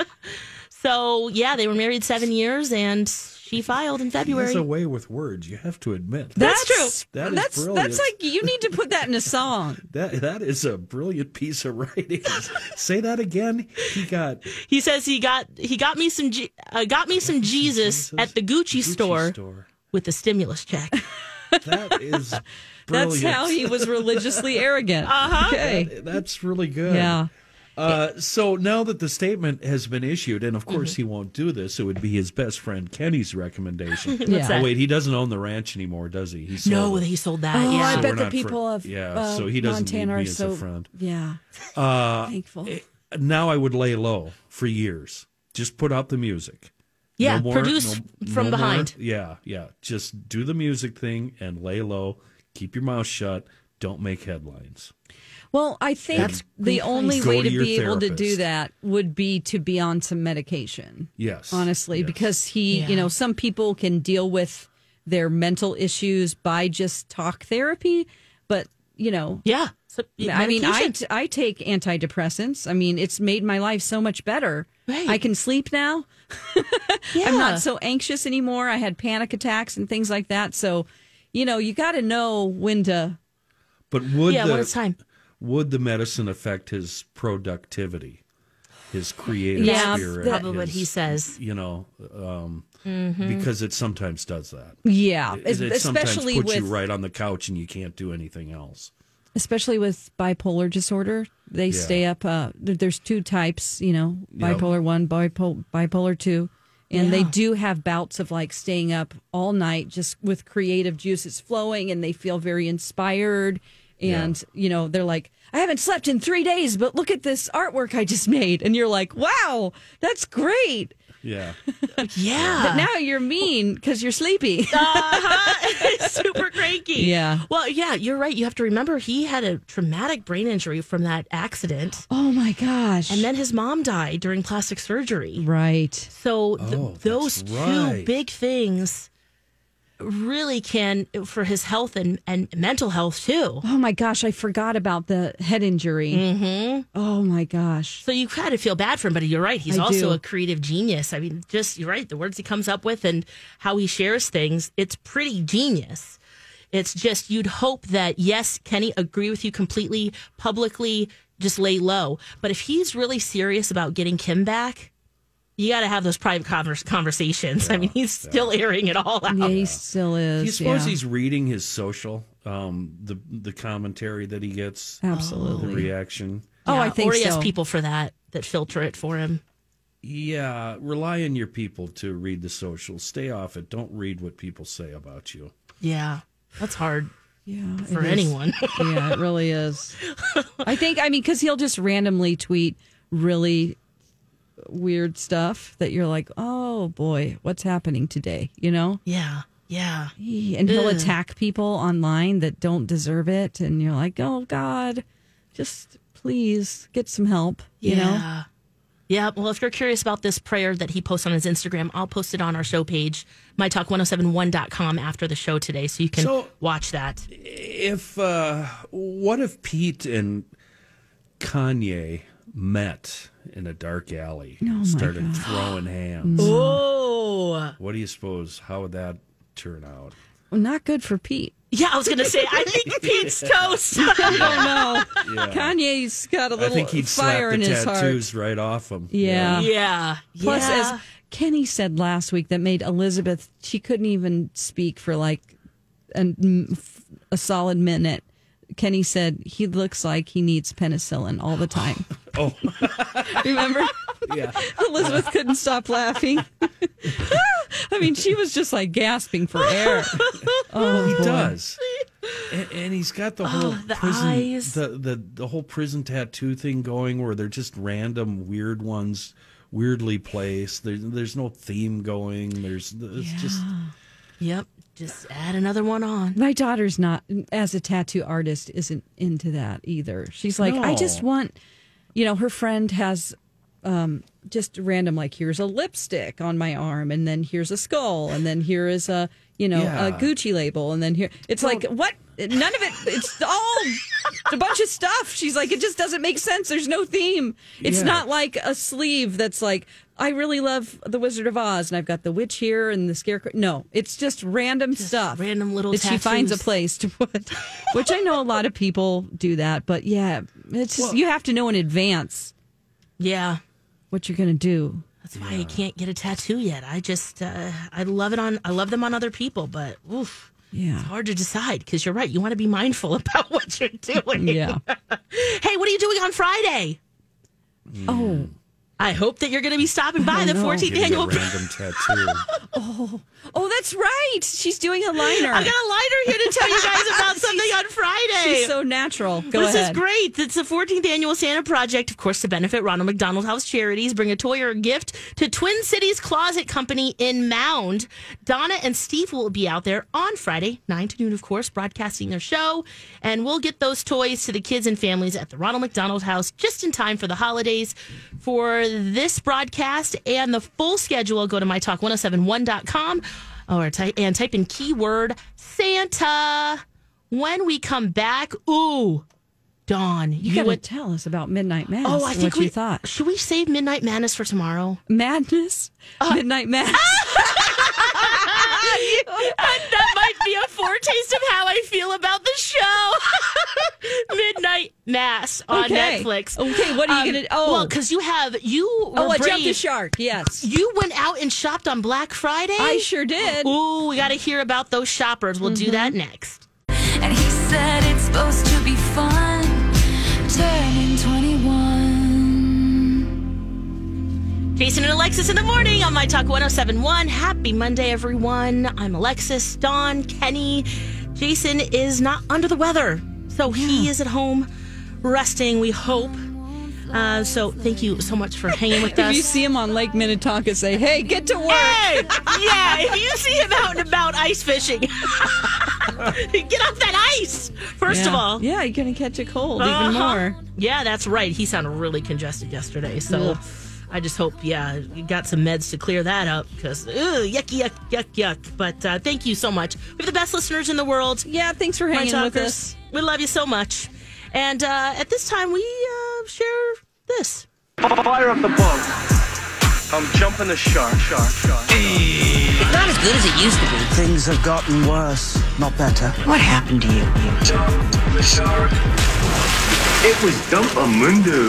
[SPEAKER 4] So, yeah, they were married seven years, and she filed in February.
[SPEAKER 5] He has a way with words, you have to admit.
[SPEAKER 4] That's true.
[SPEAKER 5] That is
[SPEAKER 3] that's,
[SPEAKER 5] brilliant.
[SPEAKER 3] That's like, you need to put that in a song.
[SPEAKER 5] That that is a brilliant piece of writing. Say that again. He got
[SPEAKER 4] He says he got he got me some G- uh, got me some Jesus at the Gucci,
[SPEAKER 5] Gucci
[SPEAKER 4] store,
[SPEAKER 5] store.
[SPEAKER 4] with a stimulus check.
[SPEAKER 5] That is brilliant.
[SPEAKER 3] That's how he was religiously arrogant.
[SPEAKER 4] Uh-huh.
[SPEAKER 3] Okay.
[SPEAKER 5] That- that's really good.
[SPEAKER 3] Yeah.
[SPEAKER 5] Uh, so now that the statement has been issued, and of course
[SPEAKER 3] Mm-hmm.
[SPEAKER 5] he won't do this, it would be his best friend Kenny's recommendation.
[SPEAKER 4] What's
[SPEAKER 3] Yeah.
[SPEAKER 4] that?
[SPEAKER 5] Oh, wait, he doesn't own the ranch anymore, does he? He sold
[SPEAKER 4] No,
[SPEAKER 5] it.
[SPEAKER 4] he sold that.
[SPEAKER 3] Oh,
[SPEAKER 4] yeah.
[SPEAKER 3] I
[SPEAKER 5] So
[SPEAKER 3] bet
[SPEAKER 5] we're
[SPEAKER 3] the
[SPEAKER 5] not
[SPEAKER 3] people
[SPEAKER 5] fri-
[SPEAKER 3] of
[SPEAKER 5] yeah,
[SPEAKER 3] uh,
[SPEAKER 5] so he doesn't
[SPEAKER 3] Montana
[SPEAKER 5] need
[SPEAKER 3] are
[SPEAKER 5] me as
[SPEAKER 3] so
[SPEAKER 5] a friend.
[SPEAKER 3] Yeah,
[SPEAKER 5] Uh,
[SPEAKER 3] thankful.
[SPEAKER 5] now I would lay low for years. Just put out the music.
[SPEAKER 4] Yeah,
[SPEAKER 5] No more-
[SPEAKER 4] produce
[SPEAKER 5] no-
[SPEAKER 4] from
[SPEAKER 5] no more-
[SPEAKER 4] behind.
[SPEAKER 5] Yeah, yeah. Just do the music thing and lay low. Keep your mouth shut. Don't make headlines.
[SPEAKER 3] Well, I think
[SPEAKER 4] That's
[SPEAKER 3] the
[SPEAKER 4] great
[SPEAKER 3] only
[SPEAKER 5] advice.
[SPEAKER 3] way
[SPEAKER 5] Go
[SPEAKER 3] to
[SPEAKER 5] to your
[SPEAKER 3] be able to do
[SPEAKER 5] therapist.
[SPEAKER 3] that would be to be on some medication.
[SPEAKER 5] Yes.
[SPEAKER 3] Honestly,
[SPEAKER 5] Yes.
[SPEAKER 3] because he,
[SPEAKER 4] Yeah.
[SPEAKER 3] you know, some people can deal with their mental issues by just talk therapy, but you know.
[SPEAKER 4] Yeah. So,
[SPEAKER 3] I mean, I,
[SPEAKER 4] medication.
[SPEAKER 3] t- I take antidepressants. I mean, it's made my life so much better.
[SPEAKER 4] Right.
[SPEAKER 3] I can sleep now.
[SPEAKER 4] Yeah.
[SPEAKER 3] I'm not so anxious anymore. I had panic attacks and things like that. So, you know, you got to know when to.
[SPEAKER 5] But would
[SPEAKER 4] Yeah,
[SPEAKER 5] the
[SPEAKER 4] when it's time.
[SPEAKER 5] would the medicine affect his productivity, his creative
[SPEAKER 3] Yeah,
[SPEAKER 5] spirit?
[SPEAKER 4] probably what
[SPEAKER 5] his-
[SPEAKER 4] he says.
[SPEAKER 5] You know, um,
[SPEAKER 4] Mm-hmm.
[SPEAKER 5] because it sometimes does that.
[SPEAKER 3] Yeah,
[SPEAKER 5] It, it
[SPEAKER 3] especially
[SPEAKER 5] sometimes puts
[SPEAKER 3] with
[SPEAKER 5] you right on the couch and you can't do anything else.
[SPEAKER 3] especially with bipolar disorder. They
[SPEAKER 5] Yeah.
[SPEAKER 3] stay up. Uh, there- there's two types, you know,
[SPEAKER 5] Yep.
[SPEAKER 3] bipolar one, bipolar, bipolar two. And they
[SPEAKER 4] Yeah.
[SPEAKER 3] do have bouts of like staying up all night just with creative juices flowing, and they feel very inspired. And, you know, they're like, I haven't slept in three days, but look at this artwork I just made. And you're like, wow, that's great.
[SPEAKER 5] Yeah.
[SPEAKER 4] Yeah.
[SPEAKER 3] But now you're mean because you're sleepy.
[SPEAKER 4] Uh-huh. Super cranky.
[SPEAKER 3] Yeah.
[SPEAKER 4] Well, yeah, you're right. You have to remember he had a traumatic brain injury from that accident.
[SPEAKER 3] Oh, my gosh.
[SPEAKER 4] And then his mom died during plastic surgery.
[SPEAKER 3] Right.
[SPEAKER 4] So th-
[SPEAKER 5] Oh, that's
[SPEAKER 4] those two
[SPEAKER 5] right.
[SPEAKER 4] big things really can, for his health and, and mental health too.
[SPEAKER 3] Oh, my gosh. I forgot about the head injury. Mm-hmm. Oh, my gosh.
[SPEAKER 4] So you kind of feel bad for him, but you're right. He's
[SPEAKER 3] I
[SPEAKER 4] also
[SPEAKER 3] do.
[SPEAKER 4] a creative genius. I mean, just, you're right. The words he comes up with and how he shares things, it's pretty genius. It's just, you'd hope that, yes, Kenny, agree with you completely, publicly, just lay low. But if he's really serious about getting Kim back, you got to have those private converse, conversations. I mean, he's still airing it all out.
[SPEAKER 3] Yeah, he still
[SPEAKER 5] Do
[SPEAKER 3] is.
[SPEAKER 5] you suppose
[SPEAKER 3] yeah.
[SPEAKER 5] he's reading his social, um, the the commentary that he gets, the
[SPEAKER 3] Absolutely.
[SPEAKER 5] reaction?
[SPEAKER 3] Oh, I
[SPEAKER 4] Yeah,
[SPEAKER 3] think
[SPEAKER 4] Or he
[SPEAKER 3] so.
[SPEAKER 4] has people for that, that filter it for him.
[SPEAKER 5] Yeah, rely on your people to read the social. Stay off it. Don't read what people say about you.
[SPEAKER 4] Yeah, that's hard
[SPEAKER 3] Yeah,
[SPEAKER 4] for
[SPEAKER 3] it is.
[SPEAKER 4] anyone.
[SPEAKER 3] Yeah, it really is. I think, I mean, because he'll just randomly tweet really weird stuff that you're like, oh boy, what's happening today? You know?
[SPEAKER 4] Yeah, yeah.
[SPEAKER 3] And he'll
[SPEAKER 4] Ugh.
[SPEAKER 3] attack people online that don't deserve it. And you're like, oh God, just please get some help, you know?
[SPEAKER 4] Yeah. Yeah. Well, if you're curious about this prayer that he posts on his Instagram, I'll post it on our show page, my talk ten seventy-one dot com, after the show today, so you can
[SPEAKER 5] So-
[SPEAKER 4] watch that.
[SPEAKER 5] If uh, what if Pete and Kanye met in a dark alley,
[SPEAKER 3] Oh, my
[SPEAKER 5] started
[SPEAKER 3] God.
[SPEAKER 5] throwing hands?
[SPEAKER 4] Oh.
[SPEAKER 5] What do you suppose? How would that turn out?
[SPEAKER 3] Well, not good for Pete.
[SPEAKER 4] Yeah, I was going to say, I think Pete's toast.
[SPEAKER 3] I don't know.
[SPEAKER 5] Yeah.
[SPEAKER 3] Kanye's got a
[SPEAKER 5] I
[SPEAKER 3] little
[SPEAKER 5] think he'd
[SPEAKER 3] fire
[SPEAKER 5] slap
[SPEAKER 3] in
[SPEAKER 5] the
[SPEAKER 3] his heart.
[SPEAKER 5] tattoos right off him.
[SPEAKER 3] Yeah.
[SPEAKER 4] yeah.
[SPEAKER 3] Plus,
[SPEAKER 4] yeah.
[SPEAKER 3] as Kenny said last week, that made Elizabeth, she couldn't even speak for like an, a solid minute. Kenny said he looks like he needs penicillin all the time.
[SPEAKER 5] Oh,
[SPEAKER 3] Remember?
[SPEAKER 5] yeah.
[SPEAKER 3] Elizabeth couldn't stop laughing. I mean, she was just like gasping for air. Oh,
[SPEAKER 5] He
[SPEAKER 3] boy.
[SPEAKER 5] does. And, and he's got the whole
[SPEAKER 4] the
[SPEAKER 5] prison,
[SPEAKER 4] eyes.
[SPEAKER 5] the, the the whole prison tattoo thing going, where they're just random weird ones, weirdly placed. There's there's no theme going. There's it's just
[SPEAKER 4] Yep. Just add another one on.
[SPEAKER 3] My daughter's not, as a tattoo artist, isn't into that either. She's like, I
[SPEAKER 5] No.
[SPEAKER 3] just want, you know, her friend has um, just random, like, here's a lipstick on my arm, and then here's a skull, and then here is a, you know,
[SPEAKER 5] Yeah.
[SPEAKER 3] a Gucci label, and then here, it's like, what? None of it, it's all a bunch of stuff. She's like, it just doesn't make sense. There's no theme. It's
[SPEAKER 5] Yeah.
[SPEAKER 3] not like a sleeve that's like, I really love The Wizard of Oz, and I've got the witch here and the scarecrow. No, it's just random stuff.
[SPEAKER 4] random little
[SPEAKER 3] that she finds a
[SPEAKER 4] tattoos.
[SPEAKER 3] place to put. Which I know a lot of people do that, but yeah, it's just, you have to know in advance
[SPEAKER 4] Yeah.
[SPEAKER 3] what you're going to do.
[SPEAKER 4] That's why I can't get a tattoo yet. I just, uh, I love it on, I love them on other people, but oof,
[SPEAKER 3] Yeah.
[SPEAKER 4] it's hard to decide because you're right. You want to be mindful about what you're doing.
[SPEAKER 3] Yeah.
[SPEAKER 4] Hey, what are you doing on Friday?
[SPEAKER 3] Oh,
[SPEAKER 4] I hope that you're going to be stopping by
[SPEAKER 3] I
[SPEAKER 4] the
[SPEAKER 3] don't know.
[SPEAKER 4] fourteenth
[SPEAKER 5] getting a
[SPEAKER 4] annual.
[SPEAKER 5] random tattoo.
[SPEAKER 3] oh, that's right. She's doing a liner.
[SPEAKER 4] I got a liner here to tell you guys about something on Friday.
[SPEAKER 3] She's so natural. Go
[SPEAKER 4] this
[SPEAKER 3] ahead.
[SPEAKER 4] is great. It's the fourteenth annual Santa Project, of course, to benefit Ronald McDonald House Charities. Bring a toy or a gift to Twin Cities Closet Company in Mound. Donna and Steve will be out there on Friday, nine to noon, of course, broadcasting their show. And we'll get those toys to the kids and families at the Ronald McDonald House just in time for the holidays. For this broadcast and the full schedule, go to my talk ten seventy-one dot com or type, and type in keyword Santa. When we come back, ooh, Dawn,
[SPEAKER 3] You,
[SPEAKER 4] you
[SPEAKER 3] gotta
[SPEAKER 4] would
[SPEAKER 3] tell us about Midnight Mass.
[SPEAKER 4] Oh, I
[SPEAKER 3] and
[SPEAKER 4] think
[SPEAKER 3] what
[SPEAKER 4] we
[SPEAKER 3] you thought.
[SPEAKER 4] Should we save Midnight Madness for tomorrow?
[SPEAKER 3] Madness? Midnight Mass.
[SPEAKER 4] That might be a foretaste of how I feel about the show. Midnight Mass on
[SPEAKER 3] Okay.
[SPEAKER 4] Netflix.
[SPEAKER 3] Okay, what are you gonna- oh.
[SPEAKER 4] well, because you have you. Were
[SPEAKER 3] Oh, I
[SPEAKER 4] brave.
[SPEAKER 3] jumped the shark. Yes.
[SPEAKER 4] You went out and shopped on Black Friday.
[SPEAKER 3] I sure did.
[SPEAKER 4] Ooh, we got to hear about those shoppers. We'll do that next.
[SPEAKER 10] And he said it's supposed to be fun, turning twenty-one.
[SPEAKER 4] Jason and Alexis in the morning on My Talk one oh seven point one. Happy Monday, everyone. I'm Alexis, Dawn, Kenny. Jason is not under the weather, so he is at home resting, we hope. Uh, so thank you so much for hanging with
[SPEAKER 3] If
[SPEAKER 4] us.
[SPEAKER 3] you see him on Lake Minnetonka, say, hey, get to work.
[SPEAKER 4] Hey! Yeah, if you see him out and about ice fishing, get off that ice, first
[SPEAKER 3] yeah.
[SPEAKER 4] of all.
[SPEAKER 3] Yeah, you're going to catch a cold even
[SPEAKER 4] Uh-huh.
[SPEAKER 3] more.
[SPEAKER 4] Yeah, that's right. He sounded really congested yesterday. So
[SPEAKER 3] Ugh.
[SPEAKER 4] I just hope, yeah, you got some meds to clear that up because, yucky, yuck, yuck, yuck. But uh, thank you so much. We have the best listeners in the world.
[SPEAKER 3] Yeah, thanks for
[SPEAKER 4] My
[SPEAKER 3] hanging with
[SPEAKER 4] talkers.
[SPEAKER 3] us.
[SPEAKER 4] We love you so much. And uh, at this time, we uh, share this.
[SPEAKER 11] Fire up the boat. I'm jumping the shark, shark, shark.
[SPEAKER 12] It's not as good as it used to be.
[SPEAKER 13] Things have gotten worse, not better.
[SPEAKER 12] What happened to you?
[SPEAKER 11] Jump the shark. It was Dumpamundo.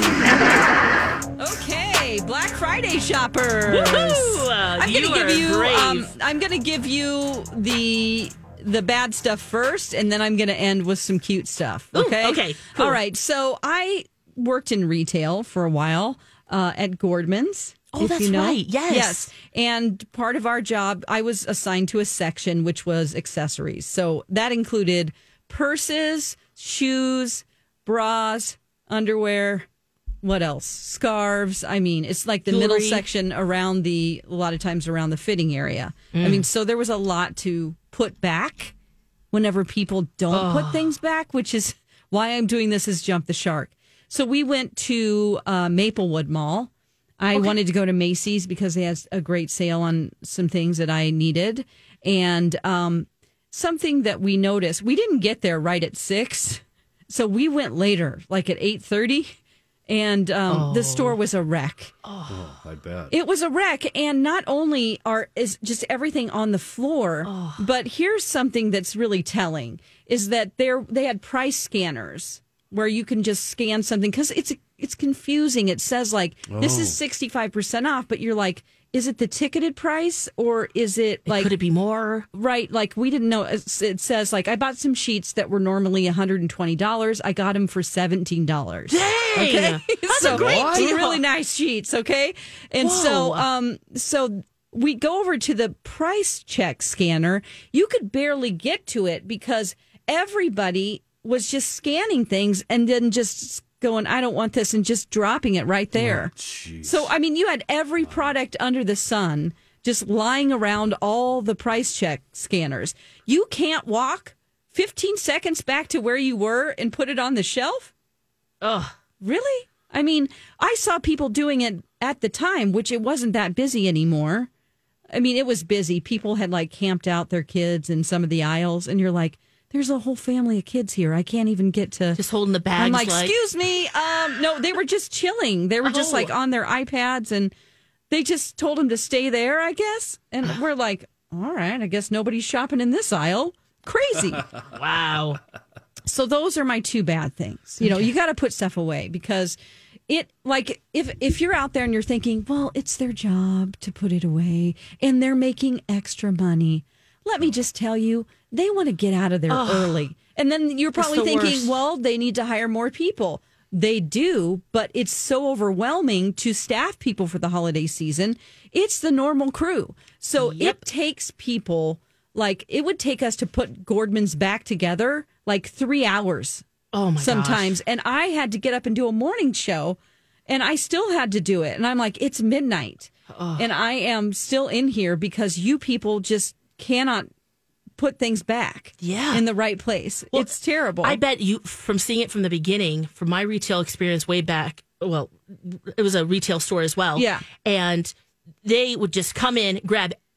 [SPEAKER 3] Okay, Black Friday shoppers.
[SPEAKER 4] Woohoo! Uh,
[SPEAKER 3] I'm
[SPEAKER 4] you
[SPEAKER 3] gonna give
[SPEAKER 4] are
[SPEAKER 3] you.
[SPEAKER 4] brave.
[SPEAKER 3] Um, I'm gonna give you the the bad stuff first, and then I'm gonna end with some cute stuff.
[SPEAKER 4] Ooh,
[SPEAKER 3] Okay.
[SPEAKER 4] okay, cool.
[SPEAKER 3] All right. So I worked in retail for a while uh, at Gordman's.
[SPEAKER 4] Oh,
[SPEAKER 3] if
[SPEAKER 4] that's
[SPEAKER 3] you know.
[SPEAKER 4] right. Yes.
[SPEAKER 3] Yes. And part of our job, I was assigned to a section which was accessories. So that included purses, shoes, bras, underwear. What else? Scarves. I mean, it's like the middle
[SPEAKER 4] Jewelry.
[SPEAKER 3] section around the, a lot of times around the fitting area. I mean, so there was a lot to put back whenever people don't put things back, which is why I'm doing this is jump the shark. So we went to uh, Maplewood Mall. I wanted to go to Macy's because they had a great sale on some things that I needed. And um, something that we noticed, we didn't get there right at six. So we went later, like at eight thirty. And um, the store was a wreck.
[SPEAKER 5] Oh, I bet.
[SPEAKER 3] It was a wreck, and not only are is just everything on the floor, but here's something that's really telling: is that there they had price scanners where you can just scan something because it's it's confusing. It says like this is sixty-five percent off, but you're like, is it the ticketed price or is it like
[SPEAKER 4] Could it be more?
[SPEAKER 3] right? Like we didn't know. It's- It says like I bought some sheets that were normally one hundred twenty dollars. I got them for seventeen dollars.
[SPEAKER 4] Dang!
[SPEAKER 3] Okay,
[SPEAKER 4] That's
[SPEAKER 3] so
[SPEAKER 4] a great deal.
[SPEAKER 3] really nice sheets. Okay, and
[SPEAKER 4] Whoa.
[SPEAKER 3] so um, so we go over to the price check scanner. You could barely get to it because everybody was just scanning things and then just going, I don't want this, and just dropping it right there. So I mean, you had every product under the sun just lying around all the price check scanners. You can't walk fifteen seconds back to where you were and put it on the shelf.
[SPEAKER 4] Ugh.
[SPEAKER 3] Really? I mean, I saw people doing it at the time, which it wasn't that busy anymore. I mean, it was busy. People had like camped out their kids in some of the aisles, and you're like, there's a whole family of kids here. I can't even get to.
[SPEAKER 4] Just holding the bags.
[SPEAKER 3] I'm like, excuse me. Um, no, they were just chilling. They were just
[SPEAKER 4] Oh.
[SPEAKER 3] like on their iPads, and they just told them to stay there, I guess. And we're like, all right, I guess nobody's shopping in this aisle. Crazy.
[SPEAKER 4] Wow.
[SPEAKER 3] So those are my two bad things. You know, you got to put stuff away because it, like, if if you're out there and you're thinking, well, it's their job to put it away and they're making extra money. Let me just tell you, they want to get out of there
[SPEAKER 4] Ugh.
[SPEAKER 3] early. And then you're probably
[SPEAKER 4] the
[SPEAKER 3] thinking,
[SPEAKER 4] worst.
[SPEAKER 3] well, they need to hire more people. They do, but it's so overwhelming to staff people for the holiday season. It's the normal crew. So
[SPEAKER 4] Yep.
[SPEAKER 3] it takes people, like, it would take us to put Gordman's back together like three hours
[SPEAKER 4] Oh my
[SPEAKER 3] sometimes. And I had to get up and do a morning show, and I still had to do it. And I'm like, it's midnight. And I am still in here because you people just cannot put things back
[SPEAKER 4] Yeah.
[SPEAKER 3] in the right place.
[SPEAKER 4] Well,
[SPEAKER 3] it's terrible.
[SPEAKER 4] I bet you, from seeing it from the beginning, from my retail experience way back, well, it was a retail store as well.
[SPEAKER 3] Yeah.
[SPEAKER 4] And they would just come in, grab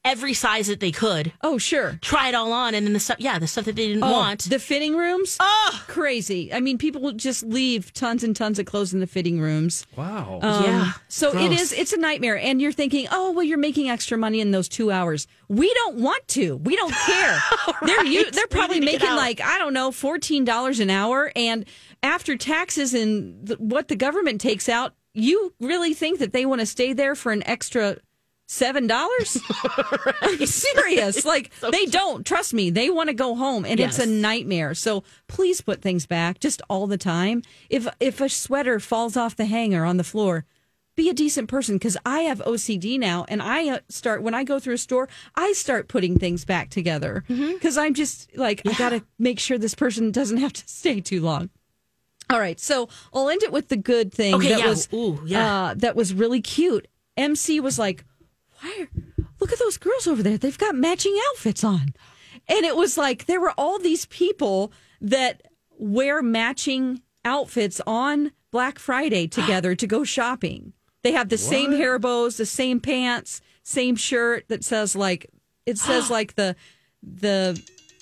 [SPEAKER 4] every size that they could.
[SPEAKER 3] Oh, sure.
[SPEAKER 4] Try it all on, and then the stuff, yeah, the stuff that they didn't
[SPEAKER 3] oh,
[SPEAKER 4] want.
[SPEAKER 3] The fitting rooms?
[SPEAKER 4] Oh!
[SPEAKER 3] Crazy. I mean, people just leave tons and tons of clothes in the fitting rooms.
[SPEAKER 5] Wow.
[SPEAKER 3] Um,
[SPEAKER 4] yeah.
[SPEAKER 3] So
[SPEAKER 4] Gross.
[SPEAKER 3] it is, it's a nightmare. And you're thinking, oh, well, you're making extra money in those two hours. We don't want to. We don't care.
[SPEAKER 4] right.
[SPEAKER 3] They're you, they're probably
[SPEAKER 4] We need to get
[SPEAKER 3] making
[SPEAKER 4] out.
[SPEAKER 3] like, I don't know, fourteen dollars an hour. And after taxes and the, what the government takes out, you really think that they want to stay there for an extra Seven dollars? right. I'm serious. Like so they don't. Trust me. They want to go home, and
[SPEAKER 4] yes.
[SPEAKER 3] it's a nightmare. So please put things back just all the time. If if a sweater falls off the hanger on the floor, be a decent person, because I have O C D now, and I uh, start when I go through a store, I start putting things back together because mm-hmm. I'm just like yeah. I got to make sure this person doesn't have to stay too long. All right, so I'll end it with the good thing
[SPEAKER 4] okay,
[SPEAKER 3] that
[SPEAKER 4] yeah.
[SPEAKER 3] was
[SPEAKER 4] Ooh, yeah.
[SPEAKER 3] uh, that was really cute. M C was like, why? Look at those girls over there. They've got matching outfits on. And it was like there were all these people that wear matching outfits on Black Friday together to go shopping. They have the what? same hair bows, the same pants, same shirt that says like, it says like the, the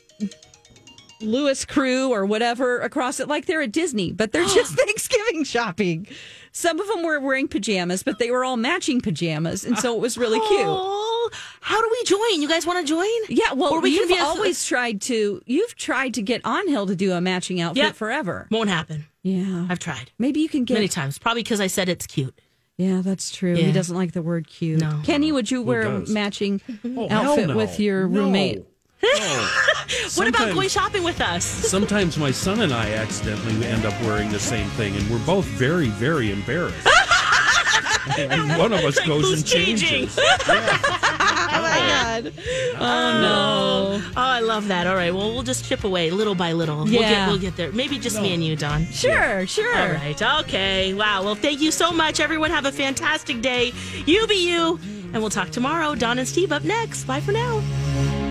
[SPEAKER 3] Lewis Crew or whatever across it, like they're at Disney, but they're just Thanksgiving shopping. Some of them were wearing pajamas, but they were all matching pajamas, and so it was really cute.
[SPEAKER 4] Oh, how do we join? You guys want to join?
[SPEAKER 3] Yeah, well,
[SPEAKER 4] or we
[SPEAKER 3] you've
[SPEAKER 4] can be a-
[SPEAKER 3] always tried to. You've tried to get Angel to do a matching outfit
[SPEAKER 4] yep.
[SPEAKER 3] forever.
[SPEAKER 4] Won't happen.
[SPEAKER 3] Yeah,
[SPEAKER 4] I've tried.
[SPEAKER 3] Maybe you can get
[SPEAKER 4] many times. Probably because I said it's cute.
[SPEAKER 3] Yeah, that's true.
[SPEAKER 4] Yeah.
[SPEAKER 3] He doesn't like the word cute.
[SPEAKER 4] No.
[SPEAKER 3] Kenny, would you wear a matching
[SPEAKER 5] oh,
[SPEAKER 3] outfit
[SPEAKER 5] no.
[SPEAKER 3] with your
[SPEAKER 5] no.
[SPEAKER 3] roommate?
[SPEAKER 5] No.
[SPEAKER 4] What about going shopping with us?
[SPEAKER 5] Sometimes my son and I accidentally end up wearing the same thing, and we're both very, very embarrassed. And one of us
[SPEAKER 4] like,
[SPEAKER 5] goes
[SPEAKER 4] who's
[SPEAKER 5] and
[SPEAKER 4] changing?
[SPEAKER 5] changes. Yeah.
[SPEAKER 3] Oh, my God. Oh, no.
[SPEAKER 4] Oh, I love that. All right. Well, we'll just chip away little by little.
[SPEAKER 3] Yeah.
[SPEAKER 4] We'll get, we'll get there. Maybe just no. me and you, Don.
[SPEAKER 3] Sure, yeah. sure.
[SPEAKER 4] All right. Okay. Wow. Well, thank you so much, everyone. Have a fantastic day. You be you. And we'll talk tomorrow. Don and Steve up next. Bye for now.